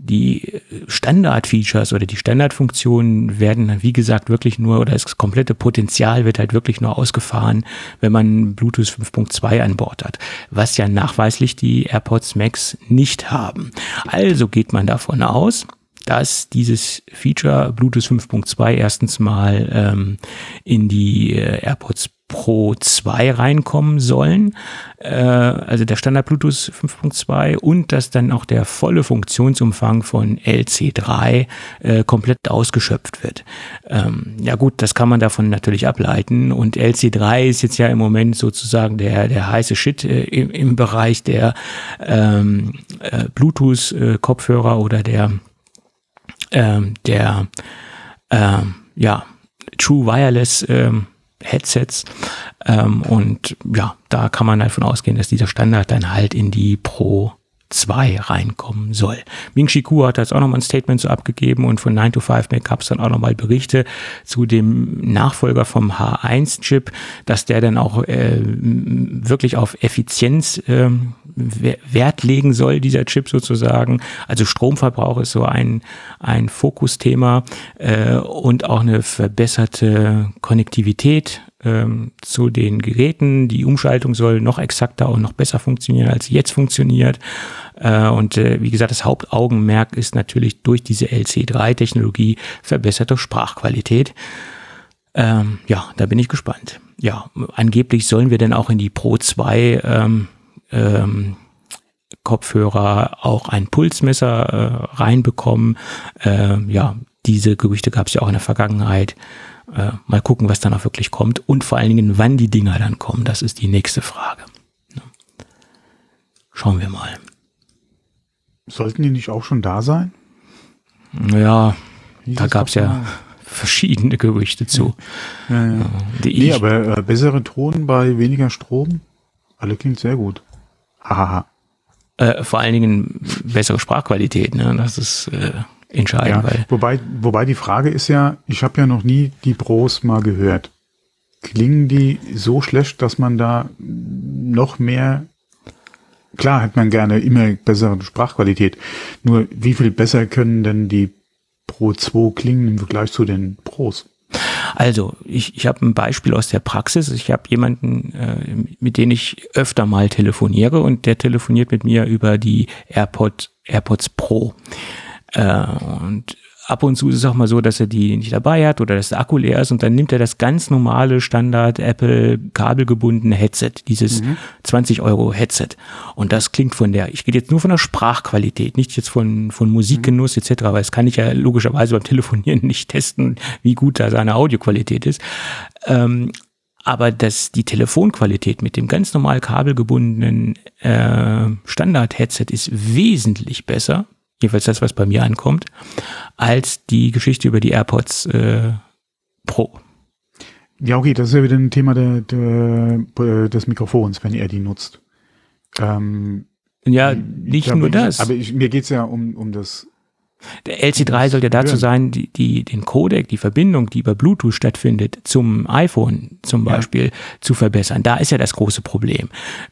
die Standard-Features oder die Standardfunktionen werden dann, wie gesagt, wirklich nur, oder das komplette Potenzial wird halt wirklich nur ausgefahren, wenn man Bluetooth fünf Punkt zwei an Bord hat, was ja nachweislich die AirPods Max nicht haben. Also geht man davon aus, dass dieses Feature Bluetooth fünf Punkt zwei erstens mal ähm, in die äh, AirPods Pro zwei reinkommen sollen, äh, also der Standard Bluetooth fünf Punkt zwei, und dass dann auch der volle Funktionsumfang von L C drei äh, komplett ausgeschöpft wird. Ähm, ja gut, das kann man davon natürlich ableiten, und L C drei ist jetzt ja im Moment sozusagen der, der heiße Shit äh, im, im Bereich der ähm, äh, Bluetooth-Kopfhörer oder der ähm, der ähm, ja, True Wireless ähm, Headsets, ähm, und ja, da kann man davon ausgehen, dass dieser Standard dann halt in die Pro zwei reinkommen soll. Ming-Chi Kuo hat jetzt auch nochmal ein Statement so abgegeben, und von nine to five Mac gab es dann auch nochmal Berichte zu dem Nachfolger vom H eins Chip, dass der dann auch äh, wirklich auf Effizienz äh, Wert legen soll, dieser Chip sozusagen. Also Stromverbrauch ist so ein, ein Fokusthema, äh, und auch eine verbesserte Konnektivität ähm, zu den Geräten. Die Umschaltung soll noch exakter und noch besser funktionieren, als sie jetzt funktioniert. Äh, und äh, wie gesagt, das Hauptaugenmerk ist natürlich durch diese L C drei Technologie verbesserte Sprachqualität. Ähm, ja, da bin ich gespannt. Ja, angeblich sollen wir dann auch in die Pro zwei ähm, ähm, Kopfhörer auch ein Pulsmesser äh, reinbekommen. Äh, ja, diese Gerüchte gab es ja auch in der Vergangenheit. Äh, mal gucken, was dann auch wirklich kommt, und vor allen Dingen, wann die Dinger dann kommen. Das ist die nächste Frage. Ja. Schauen wir mal. Sollten die nicht auch schon da sein? Ja, Hieß da gab es ja mal verschiedene Gerüchte zu. Ja, ja. Die nee, aber äh, bessere Ton bei weniger Strom? Alle klingt sehr gut. Haha. Äh, vor allen Dingen bessere Sprachqualität, ne? Das ist äh, entscheidend. Ja, weil wobei, wobei die Frage ist ja, ich habe ja noch nie die Pros mal gehört. Klingen die so schlecht, dass man da noch mehr, klar hat man gerne immer bessere Sprachqualität, nur wie viel besser können denn die Pro zwei klingen im Vergleich zu den Pros? Also, ich, ich habe ein Beispiel aus der Praxis. Ich habe jemanden, äh, mit dem ich öfter mal telefoniere, und der telefoniert mit mir über die AirPod, AirPods Pro. Äh, und ab und zu ist es auch mal so, dass er die nicht dabei hat oder dass der Akku leer ist, und dann nimmt er das ganz normale Standard Apple kabelgebundene Headset, dieses mhm. zwanzig Euro Headset. Und das klingt von der, ich gehe jetzt nur von der Sprachqualität, nicht jetzt von, von Musikgenuss et cetera, weil das kann ich ja logischerweise beim Telefonieren nicht testen, wie gut da seine Audioqualität ist. Ähm, aber das, die Telefonqualität mit dem ganz normal kabelgebundenen äh, Standard-Headset ist wesentlich besser, jedenfalls das, was bei mir ankommt, als die Geschichte über die AirPods äh, Pro. Ja, okay, das ist ja wieder ein Thema der, der, des Mikrofons, wenn er die nutzt. Ähm, ja, nicht glaub, nur ich, das. Aber ich, mir geht's ja um, um das. Der L C drei soll ja dazu sein, die, die, den Codec, die Verbindung, die über Bluetooth stattfindet, zum iPhone zum Beispiel ja. zu verbessern. Da ist ja das große Problem,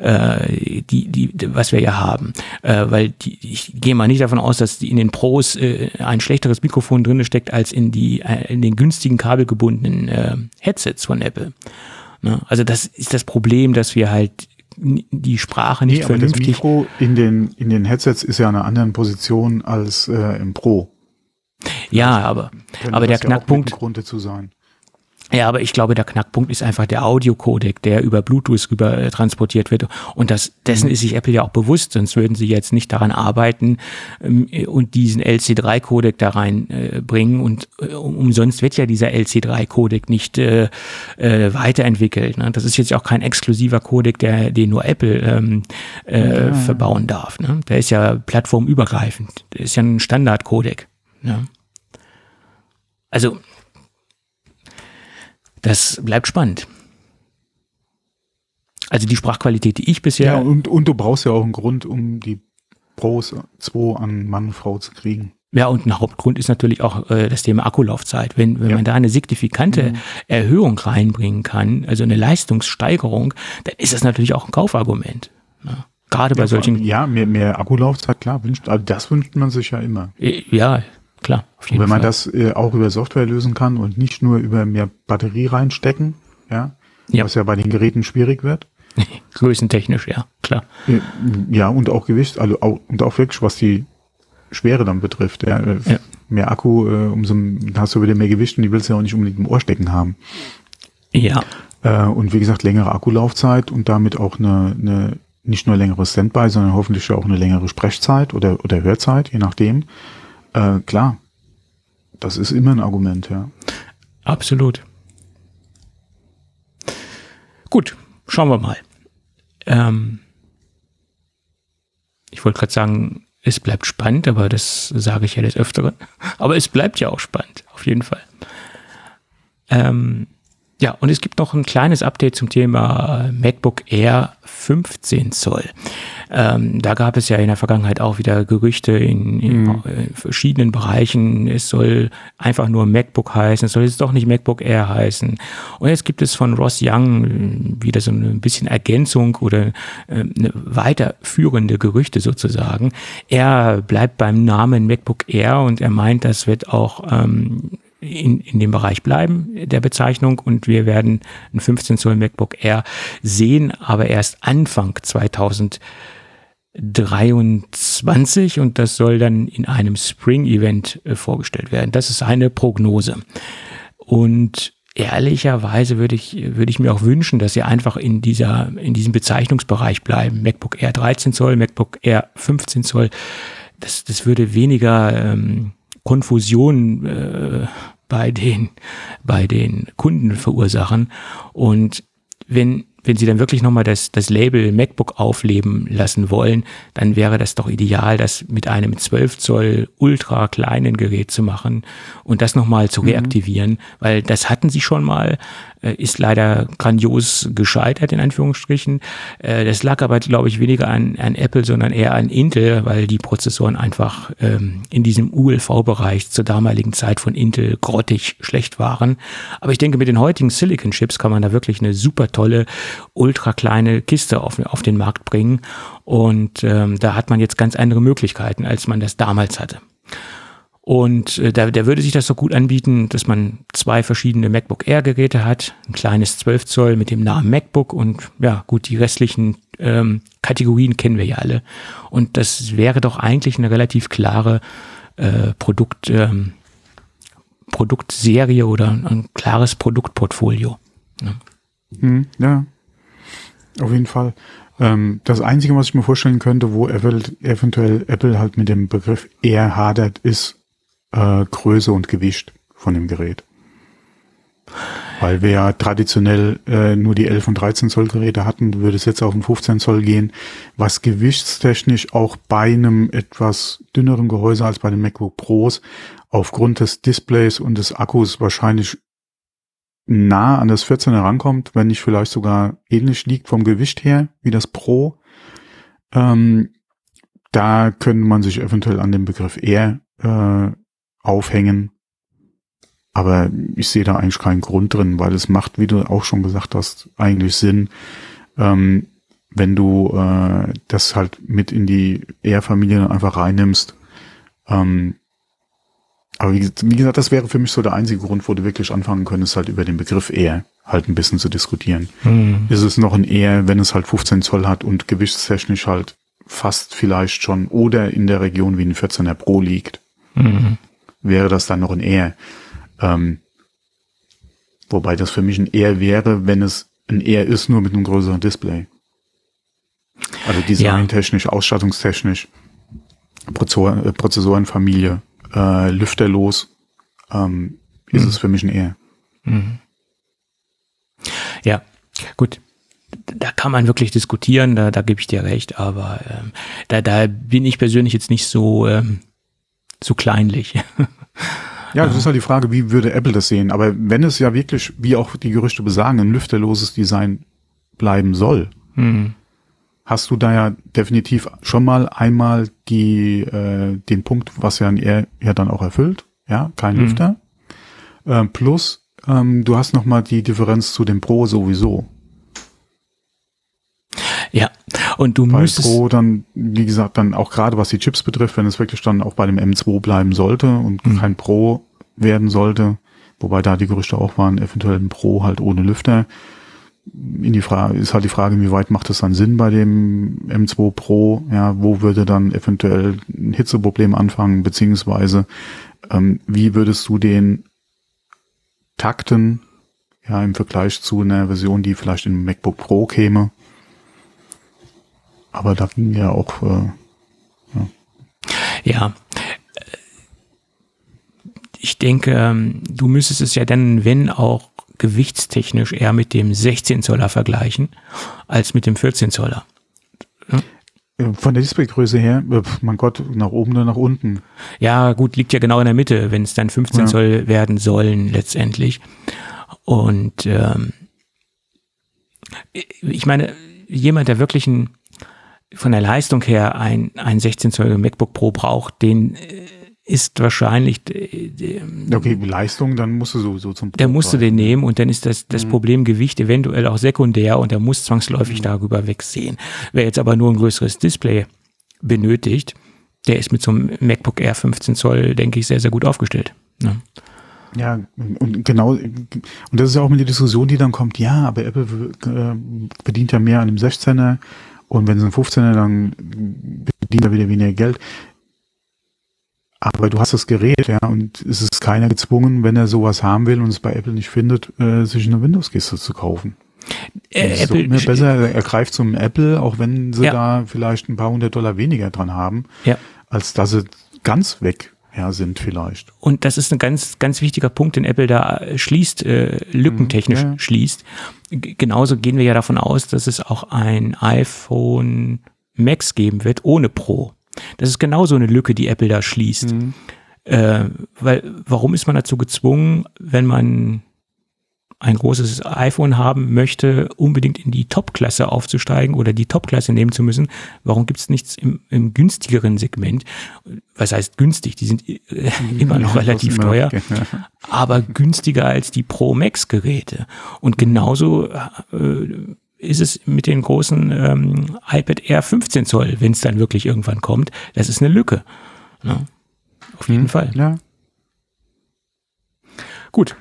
äh, die, die, was wir ja haben. Äh, weil die, ich gehe mal nicht davon aus, dass in den Pros äh, ein schlechteres Mikrofon drin steckt als in, die, äh, in den günstigen kabelgebundenen äh, Headsets von Apple. Ne? Also das ist das Problem, dass wir halt die Sprache nicht nee, aber vernünftig. Das Mikro in den, in den Headsets ist ja in einer anderen Position als äh, im Pro. Ja, aber, aber der Knackpunkt. Ja auch Grund dazu sein. Ja, aber ich glaube, der Knackpunkt ist einfach der Audio-Codec, der über Bluetooth rüber äh, transportiert wird. Und das, dessen mhm. ist sich Apple ja auch bewusst, sonst würden sie jetzt nicht daran arbeiten ähm, und diesen L C drei Codec da reinbringen. Äh, und äh, umsonst wird ja dieser L C drei Codec nicht äh, äh, weiterentwickelt. Ne? Das ist jetzt auch kein exklusiver Codec, der, den nur Apple ähm, äh, ja. verbauen darf. Ne? Der ist ja plattformübergreifend. Der ist ja ein Standard-Codec. Ne? Also, das bleibt spannend. Also die Sprachqualität, die ich bisher... Ja, und, und du brauchst ja auch einen Grund, um die Pros zwei an Mann und Frau zu kriegen. Ja, und ein Hauptgrund ist natürlich auch äh, das Thema Akkulaufzeit. Wenn, wenn ja. man da eine signifikante mhm. Erhöhung reinbringen kann, also eine Leistungssteigerung, dann ist das natürlich auch ein Kaufargument. Ja. Gerade bei ja, solchen... Ja, mehr, mehr Akkulaufzeit, klar, wünscht, also das wünscht man sich ja immer. Ja, klar, auf jeden und wenn man Fall. das äh, auch über Software lösen kann und nicht nur über mehr Batterie reinstecken, ja, Ja. was ja bei den Geräten schwierig wird. Größentechnisch, ja, klar. Äh, Ja, und auch Gewicht, also auch, und auch wirklich, was die Schwere dann betrifft. Ja, äh, Ja. Mehr Akku, äh, umso hast du wieder mehr Gewicht und die willst du ja auch nicht unbedingt im Ohr stecken haben. Ja, Äh, und wie gesagt, längere Akkulaufzeit und damit auch eine, eine nicht nur längere Standby, sondern hoffentlich auch eine längere Sprechzeit oder, oder Hörzeit, je nachdem. Äh, klar, das ist immer ein Argument, ja. absolut. Gut, schauen wir mal. Ähm, ich wollte gerade sagen, es bleibt spannend, aber das sage ich ja des Öfteren. Aber es bleibt ja auch spannend, auf jeden Fall. Ähm, ja, und es gibt noch ein kleines Update zum Thema MacBook Air fünfzehn Zoll. Ähm, da gab es ja in der Vergangenheit auch wieder Gerüchte in, in, Mhm. in verschiedenen Bereichen. Es soll einfach nur MacBook heißen, es soll jetzt doch nicht MacBook Air heißen. Und jetzt gibt es von Ross Young äh, wieder so ein bisschen Ergänzung oder äh, eine weiterführende Gerüchte sozusagen. Er bleibt beim Namen MacBook Air und er meint, das wird auch ähm, in, in dem Bereich bleiben, der Bezeichnung, und wir werden ein fünfzehn Zoll MacBook Air sehen, aber erst Anfang zweitausenddreiundzwanzig, und das soll dann in einem Spring-Event äh, vorgestellt werden. Das ist eine Prognose. Und ehrlicherweise würde ich, würde ich mir auch wünschen, dass sie einfach in dieser, in diesem Bezeichnungsbereich bleiben. MacBook Air dreizehn Zoll, MacBook Air fünfzehn Zoll. Das, das würde weniger ähm, Konfusion äh, bei den, bei den Kunden verursachen. Und wenn, wenn sie dann wirklich nochmal das, das Label MacBook aufleben lassen wollen, dann wäre das doch ideal, das mit einem zwölf Zoll ultra kleinen Gerät zu machen und das nochmal zu reaktivieren, mhm. weil das hatten sie schon mal, äh, ist leider grandios gescheitert, in Anführungsstrichen. Äh, das lag aber, glaube ich, weniger an, an Apple, sondern eher an Intel, weil die Prozessoren einfach ähm, in diesem U L V-Bereich zur damaligen Zeit von Intel grottig schlecht waren. Aber ich denke, mit den heutigen Silicon-Chips kann man da wirklich eine super tolle, ultra kleine Kiste auf, auf den Markt bringen. Und ähm, da hat man jetzt ganz andere Möglichkeiten, als man das damals hatte. Und äh, da, da würde sich das doch gut anbieten, dass man zwei verschiedene MacBook Air Geräte hat, ein kleines zwölf Zoll mit dem Namen MacBook und ja gut, die restlichen ähm, Kategorien kennen wir ja alle. Und das wäre doch eigentlich eine relativ klare äh, Produkt, ähm, Produktserie oder ein klares Produktportfolio. Ja. Hm, ja, auf jeden Fall. Ähm, das Einzige, was ich mir vorstellen könnte, wo Apple, eventuell Apple halt mit dem Begriff Air hadert, ist äh, Größe und Gewicht von dem Gerät. Weil wir ja traditionell äh, nur die elf und dreizehn Zoll Geräte hatten, würde es jetzt auf den fünfzehn Zoll gehen, was gewichtstechnisch auch bei einem etwas dünneren Gehäuse als bei den MacBook Pros aufgrund des Displays und des Akkus wahrscheinlich nah an das vierzehner rankommt, wenn nicht vielleicht sogar ähnlich liegt vom Gewicht her wie das Pro. Ähm, da könnte man sich eventuell an dem Begriff Air äh, aufhängen. Aber ich sehe da eigentlich keinen Grund drin, weil es macht, wie du auch schon gesagt hast, eigentlich Sinn, ähm, wenn du äh, das halt mit in die Air-Familie einfach reinnimmst. Ähm, aber wie, wie gesagt, das wäre für mich so der einzige Grund, wo du wirklich anfangen könntest, halt über den Begriff Air halt ein bisschen zu diskutieren. Mhm. Ist es noch ein Air, wenn es halt fünfzehn Zoll hat und gewichtstechnisch halt fast vielleicht schon oder in der Region wie ein vierzehner Pro liegt, mhm. wäre das dann noch ein Air. Ähm, wobei das für mich ein Air wäre, wenn es ein Air ist, nur mit einem größeren Display. Also designtechnisch, ja. Ausstattungstechnisch, Prozessor, äh, Prozessorenfamilie, äh, lüfterlos, ähm, ist mhm. es für mich ein Air. Mhm. Ja, gut. Da kann man wirklich diskutieren, da, da gebe ich dir recht, aber ähm, da, da bin ich persönlich jetzt nicht so, ähm, so kleinlich. Ja, das ist halt die Frage, wie würde Apple das sehen? Aber wenn es ja wirklich, wie auch die Gerüchte besagen, ein lüfterloses Design bleiben soll, mhm. hast du da ja definitiv schon mal einmal die äh, den Punkt, was ja ein Air ja dann auch erfüllt, ja, kein mhm. Lüfter. Äh, plus, ähm, du hast noch mal die Differenz zu dem Pro sowieso. Ja, und du Bei müsstest... Pro dann, wie gesagt, dann auch gerade was die Chips betrifft, wenn es wirklich dann auch bei dem M zwei bleiben sollte und mhm. kein Pro werden sollte, wobei da die Gerüchte auch waren, eventuell ein Pro halt ohne Lüfter. In die Frage ist halt die Frage, inwieweit macht es dann Sinn bei dem M zwei Pro? Ja, wo würde dann eventuell ein Hitzeproblem anfangen, beziehungsweise ähm, wie würdest du den takten, ja, im Vergleich zu einer Version, die vielleicht in MacBook Pro käme? Aber da ging ja auch, äh, ja. Ja, ich denke, du müsstest es ja dann, wenn auch gewichtstechnisch eher mit dem sechzehn Zöller vergleichen, als mit dem vierzehn Zöller. Ja? Von der Displaygröße her, mein Gott, nach oben oder nach unten? Ja, gut, liegt ja genau in der Mitte, wenn es dann fünfzehn ja. Zoll werden sollen letztendlich. Und ähm, ich meine, jemand, der wirklich ein, von der Leistung her ein, ein sechzehn Zoll MacBook Pro braucht, den äh, ist wahrscheinlich... Äh, okay, Leistung, dann musst du sowieso zum Pro Der musst du den greifen. nehmen und dann ist das, das mhm. Problem Gewicht eventuell auch sekundär und er muss zwangsläufig mhm. darüber wegsehen. Wer jetzt aber nur ein größeres Display benötigt, der ist mit so einem MacBook Air fünfzehn Zoll, denke ich, sehr, sehr gut aufgestellt. Ja. Ja, und genau, und das ist ja auch mit der Diskussion, die dann kommt, ja, aber Apple äh, verdient ja mehr an dem sechzehner und wenn es ein fünfzehner, dann verdient er wieder weniger Geld. Aber du hast das Gerät, ja, und es ist keiner gezwungen, wenn er sowas haben will und es bei Apple nicht findet, äh, sich eine Windows-Kiste zu kaufen. Äh, es ist Apple, immer besser, er greift zum Apple, auch wenn sie ja. da vielleicht ein paar hundert Dollar weniger dran haben, ja. als dass sie ganz weg ja, sind vielleicht. Und das ist ein ganz, ganz wichtiger Punkt, den Apple da schließt, äh, lückentechnisch mhm, ja. schließt. G- genauso gehen wir ja davon aus, dass es auch ein iPhone Max geben wird, ohne Pro. Das ist genau so eine Lücke, die Apple da schließt. Mhm. Äh, weil, warum ist man dazu gezwungen, wenn man ein großes iPhone haben möchte, unbedingt in die Top-Klasse aufzusteigen oder die Top-Klasse nehmen zu müssen? Warum gibt es nichts im, im günstigeren Segment? Was heißt günstig? Die sind äh, immer noch relativ immer teuer, okay, ja. aber günstiger als die Pro Max-Geräte. Und genauso äh, ist es mit den großen ähm, iPad Air fünfzehn Zoll, wenn es dann wirklich irgendwann kommt. Das ist eine Lücke. Ja, auf jeden hm, Fall. Ja. Gut.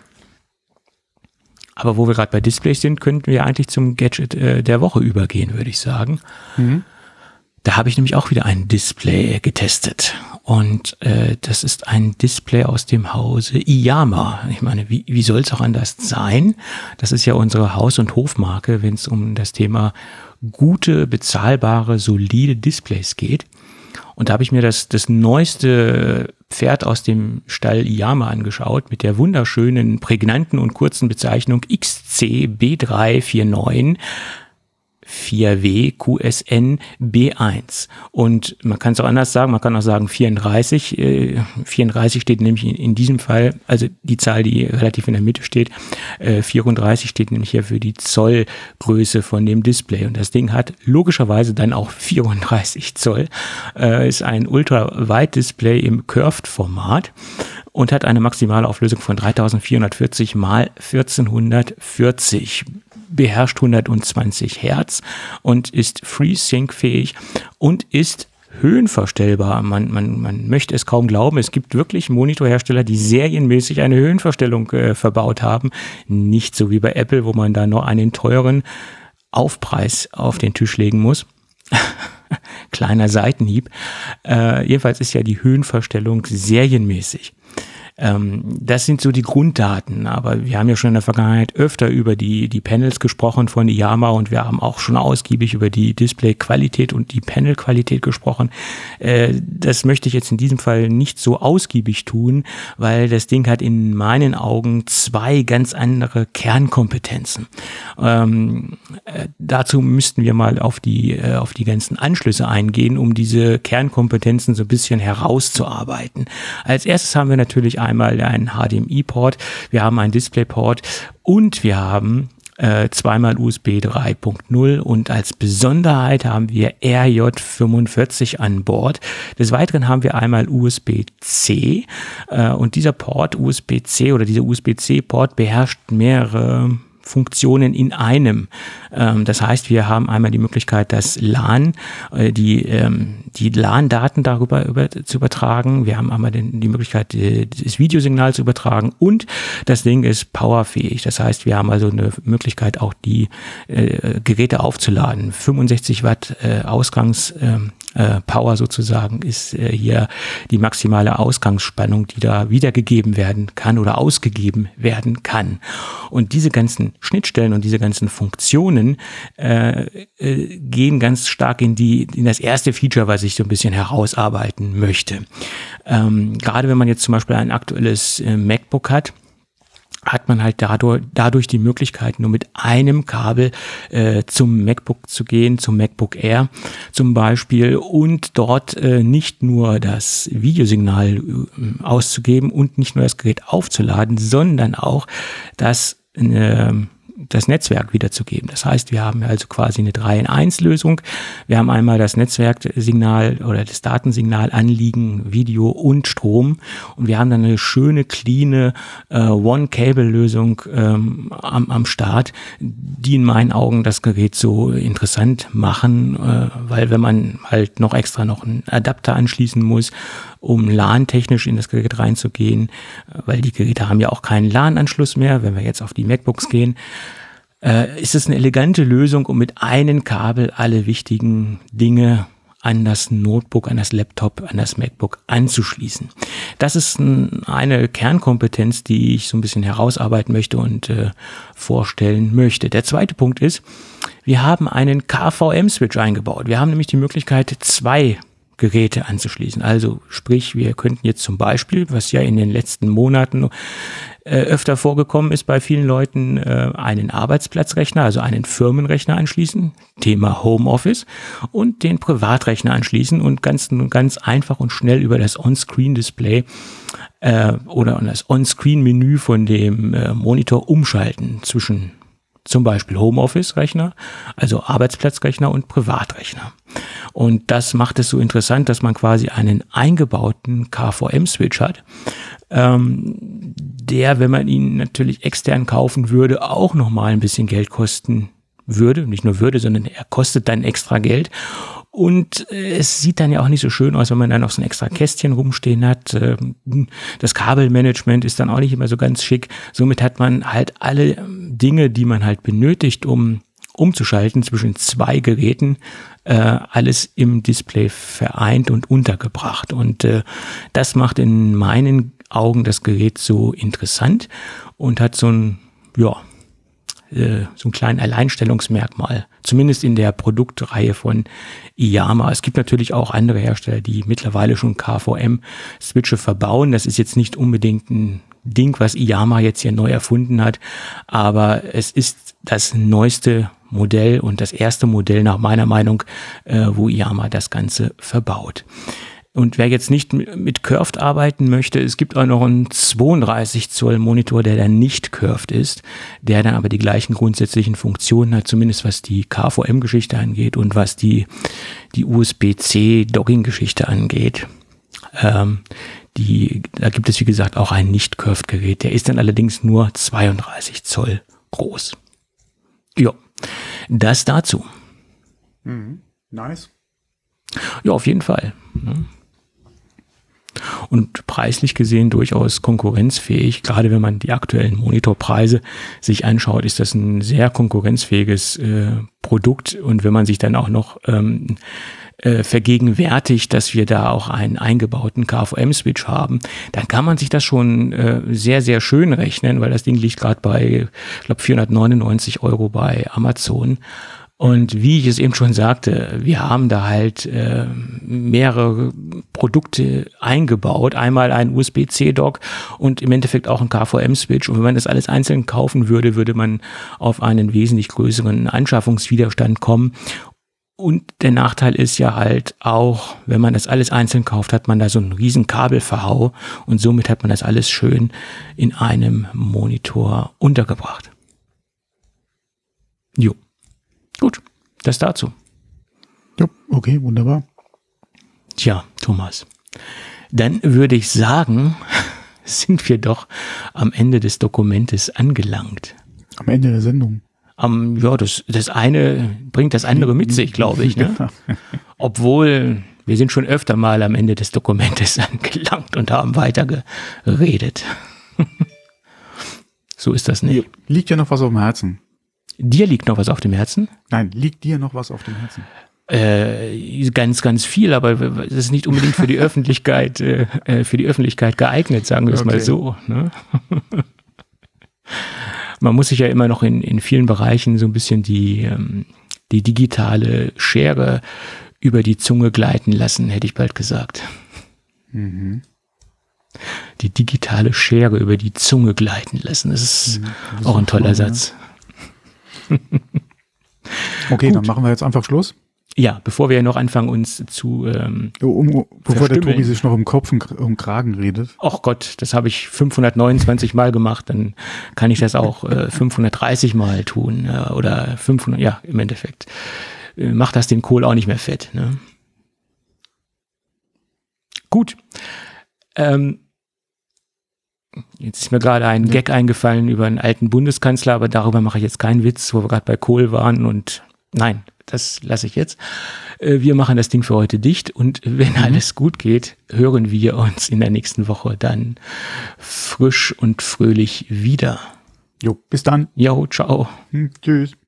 Aber wo wir gerade bei Displays sind, könnten wir eigentlich zum Gadget äh, der Woche übergehen, würde ich sagen. Mhm. Da habe ich nämlich auch wieder ein Display getestet. Und äh, das ist ein Display aus dem Hause Iyama. Ich meine, wie, wie soll es auch anders sein? Das ist ja unsere Haus- und Hofmarke, wenn es um das Thema gute, bezahlbare, solide Displays geht. Und da habe ich mir das, das neueste Pferd aus dem Stall Iyama angeschaut mit der wunderschönen, prägnanten und kurzen Bezeichnung X C B drei vier neun vier W Q S N B eins. Und man kann es auch anders sagen, man kann auch sagen vierunddreißig. Äh, vierunddreißig steht nämlich in, in diesem Fall, also die Zahl, die relativ in der Mitte steht, äh, vierunddreißig steht nämlich hier für die Zollgröße von dem Display. Und das Ding hat logischerweise dann auch vierunddreißig Zoll, äh, ist ein Ultra-Wide-Display im Curved-Format und hat eine maximale Auflösung von dreitausendvierhundertvierzig mal vierzehnhundertvierzig. Beherrscht hundertzwanzig Hertz und ist FreeSync-fähig und ist höhenverstellbar. Man, man, man möchte es kaum glauben. Es gibt wirklich Monitorhersteller, die serienmäßig eine Höhenverstellung äh, verbaut haben. Nicht so wie bei Apple, wo man da noch einen teuren Aufpreis auf den Tisch legen muss. Kleiner Seitenhieb. Äh, jedenfalls ist ja die Höhenverstellung serienmäßig. Das sind so die Grunddaten, aber wir haben ja schon in der Vergangenheit öfter über die, die Panels gesprochen von Iyama und wir haben auch schon ausgiebig über die Displayqualität und die Panelqualität gesprochen. Das möchte ich jetzt in diesem Fall nicht so ausgiebig tun, weil das Ding hat in meinen Augen zwei ganz andere Kernkompetenzen. Ähm, dazu müssten wir mal auf die, auf die ganzen Anschlüsse eingehen, um diese Kernkompetenzen so ein bisschen herauszuarbeiten. Als erstes haben wir natürlich einmal einen H D M I-Port, wir haben einen DisplayPort und wir haben äh, zweimal U S B drei Punkt null und als Besonderheit haben wir R J fünfundvierzig an Bord. Des Weiteren haben wir einmal U S B C äh, und dieser Port U S B C oder dieser U S B C-Port beherrscht mehrere Funktionen in einem. Ähm, das heißt, wir haben einmal die Möglichkeit, das LAN, äh, die, ähm, die LAN-Daten darüber über, zu übertragen. Wir haben einmal den, die Möglichkeit, die, das Videosignal zu übertragen und das Ding ist powerfähig. Das heißt, wir haben also eine Möglichkeit, auch die äh, Geräte aufzuladen. fünfundsechzig Watt äh, Ausgangs ähm, äh, Power sozusagen ist äh, hier die maximale Ausgangsspannung, die da wiedergegeben werden kann oder ausgegeben werden kann. Und diese ganzen Schnittstellen und diese ganzen Funktionen äh, äh, gehen ganz stark in die in das erste Feature, was ich so ein bisschen herausarbeiten möchte. Ähm, gerade wenn man jetzt zum Beispiel ein aktuelles äh, MacBook hat, hat man halt dadurch, dadurch die Möglichkeit, nur mit einem Kabel äh, zum MacBook zu gehen, zum MacBook Air zum Beispiel, und dort äh, nicht nur das Videosignal äh, auszugeben und nicht nur das Gerät aufzuladen, sondern auch das äh, das Netzwerk wiederzugeben. Das heißt, wir haben also quasi eine drei in eins Lösung. Wir haben einmal das Netzwerksignal oder das Datensignal anliegen, Video und Strom. Und wir haben dann eine schöne, cleane äh, One-Cable-Lösung ähm, am, am Start, die in meinen Augen das Gerät so interessant machen, äh, weil wenn man halt noch extra noch einen Adapter anschließen muss, um LAN-technisch in das Gerät reinzugehen, weil die Geräte haben ja auch keinen LAN-Anschluss mehr, wenn wir jetzt auf die MacBooks gehen, äh, ist es eine elegante Lösung, um mit einem Kabel alle wichtigen Dinge an das Notebook, an das Laptop, an das MacBook anzuschließen. Das ist ein, eine Kernkompetenz, die ich so ein bisschen herausarbeiten möchte und äh, vorstellen möchte. Der zweite Punkt ist, wir haben einen K V M-Switch eingebaut. Wir haben nämlich die Möglichkeit, zwei Geräte anzuschließen. Also sprich, wir könnten jetzt zum Beispiel, was ja in den letzten Monaten äh, öfter vorgekommen ist bei vielen Leuten, äh, einen Arbeitsplatzrechner, also einen Firmenrechner anschließen, Thema Homeoffice, und den Privatrechner anschließen und ganz, ganz einfach und schnell über das On-Screen-Display äh, oder das On-Screen-Menü von dem äh, Monitor umschalten zwischen zum Beispiel Homeoffice-Rechner, also Arbeitsplatzrechner und Privatrechner. Und das macht es so interessant, dass man quasi einen eingebauten K V M-Switch hat, ähm, der, wenn man ihn natürlich extern kaufen würde, auch nochmal ein bisschen Geld kosten würde. Nicht nur würde, sondern er kostet dann extra Geld. Und äh, es sieht dann ja auch nicht so schön aus, wenn man dann noch so ein extra Kästchen rumstehen hat. Ähm, das Kabelmanagement ist dann auch nicht immer so ganz schick. Somit hat man halt alle Dinge, die man halt benötigt, um umzuschalten zwischen zwei Geräten, äh, alles im Display vereint und untergebracht. Und äh, das macht in meinen Augen das Gerät so interessant und hat so ein, ja, äh, so ein kleines Alleinstellungsmerkmal, zumindest in der Produktreihe von Iyama. Es gibt natürlich auch andere Hersteller, die mittlerweile schon K V M-Switche verbauen. Das ist jetzt nicht unbedingt ein Ding, was Iyama jetzt hier neu erfunden hat, aber es ist das neueste Modell und das erste Modell nach meiner Meinung, äh, wo Iyama das Ganze verbaut. Und wer jetzt nicht mit Curved arbeiten möchte, es gibt auch noch einen zweiunddreißig Zoll Monitor, der dann nicht curved ist, der dann aber die gleichen grundsätzlichen Funktionen hat, zumindest was die K V M-Geschichte angeht und was die, die U S B C-Dogging-Geschichte angeht. Ähm, die, da gibt es, wie gesagt, auch ein Nicht-Curved-Gerät. Der ist dann allerdings nur zweiunddreißig Zoll groß. Ja, das dazu. Mhm. Nice. Ja, auf jeden Fall. Und preislich gesehen durchaus konkurrenzfähig. Gerade wenn man die aktuellen Monitorpreise sich anschaut, ist das ein sehr konkurrenzfähiges äh, Produkt. Und wenn man sich dann auch noch ähm, äh, vergegenwärtigt, dass wir da auch einen eingebauten K V M-Switch haben, dann kann man sich das schon äh, sehr, sehr schön rechnen, weil das Ding liegt gerade bei, ich glaube, vierhundertneunundneunzig Euro bei Amazon. Und wie ich es eben schon sagte, wir haben da halt äh, mehrere Produkte eingebaut. Einmal ein U S B C-Dock und im Endeffekt auch ein K V M-Switch. Und wenn man das alles einzeln kaufen würde, würde man auf einen wesentlich größeren Anschaffungswiderstand kommen. Und der Nachteil ist ja halt auch, wenn man das alles einzeln kauft, hat man da so einen riesen Kabelverhau und somit hat man das alles schön in einem Monitor untergebracht. Jo. Gut, das dazu. Ja, okay, wunderbar. Tja, Thomas, dann würde ich sagen, sind wir doch am Ende des Dokumentes angelangt. Am Ende der Sendung. Um, ja, das, das eine bringt das andere mit sich, glaube ich. Ne? Obwohl, wir sind schon öfter mal am Ende des Dokumentes angelangt und haben weiter geredet. So ist das nicht. Liegt ja noch was auf dem Herzen. Dir liegt noch was auf dem Herzen? Nein, liegt dir noch was auf dem Herzen? Äh, ganz, ganz viel, aber es ist nicht unbedingt für die Öffentlichkeit, äh, für die Öffentlichkeit geeignet, sagen wir es okay. mal so. Ne? Man muss sich ja immer noch in, in vielen Bereichen so ein bisschen die, ähm, die digitale Schere über die Zunge gleiten lassen, hätte ich bald gesagt. Mhm. Die Die digitale Schere über die Zunge gleiten lassen, das ist, mhm, das ist auch ein toller toll, Satz. Ne? Okay, Gut. Dann machen wir jetzt einfach Schluss. Ja, bevor wir noch anfangen, uns zu ähm, um, um, Bevor der Tobi sich noch im Kopf und um Kragen redet. Ach Gott, das habe ich fünfhundertneunundzwanzig Mal gemacht, dann kann ich das auch äh, fünfhundertdreißig Mal tun äh, oder fünfhundert, ja, im Endeffekt. Äh, macht das den Kohl auch nicht mehr fett. Ne? Gut. Ähm, jetzt ist mir gerade ein ja. Gag eingefallen über einen alten Bundeskanzler, aber darüber mache ich jetzt keinen Witz, wo wir gerade bei Kohl waren und nein, das lasse ich jetzt. Wir machen das Ding für heute dicht und wenn mhm. alles gut geht, hören wir uns in der nächsten Woche dann frisch und fröhlich wieder. Jo, bis dann. Jo, ciao. Hm, tschüss.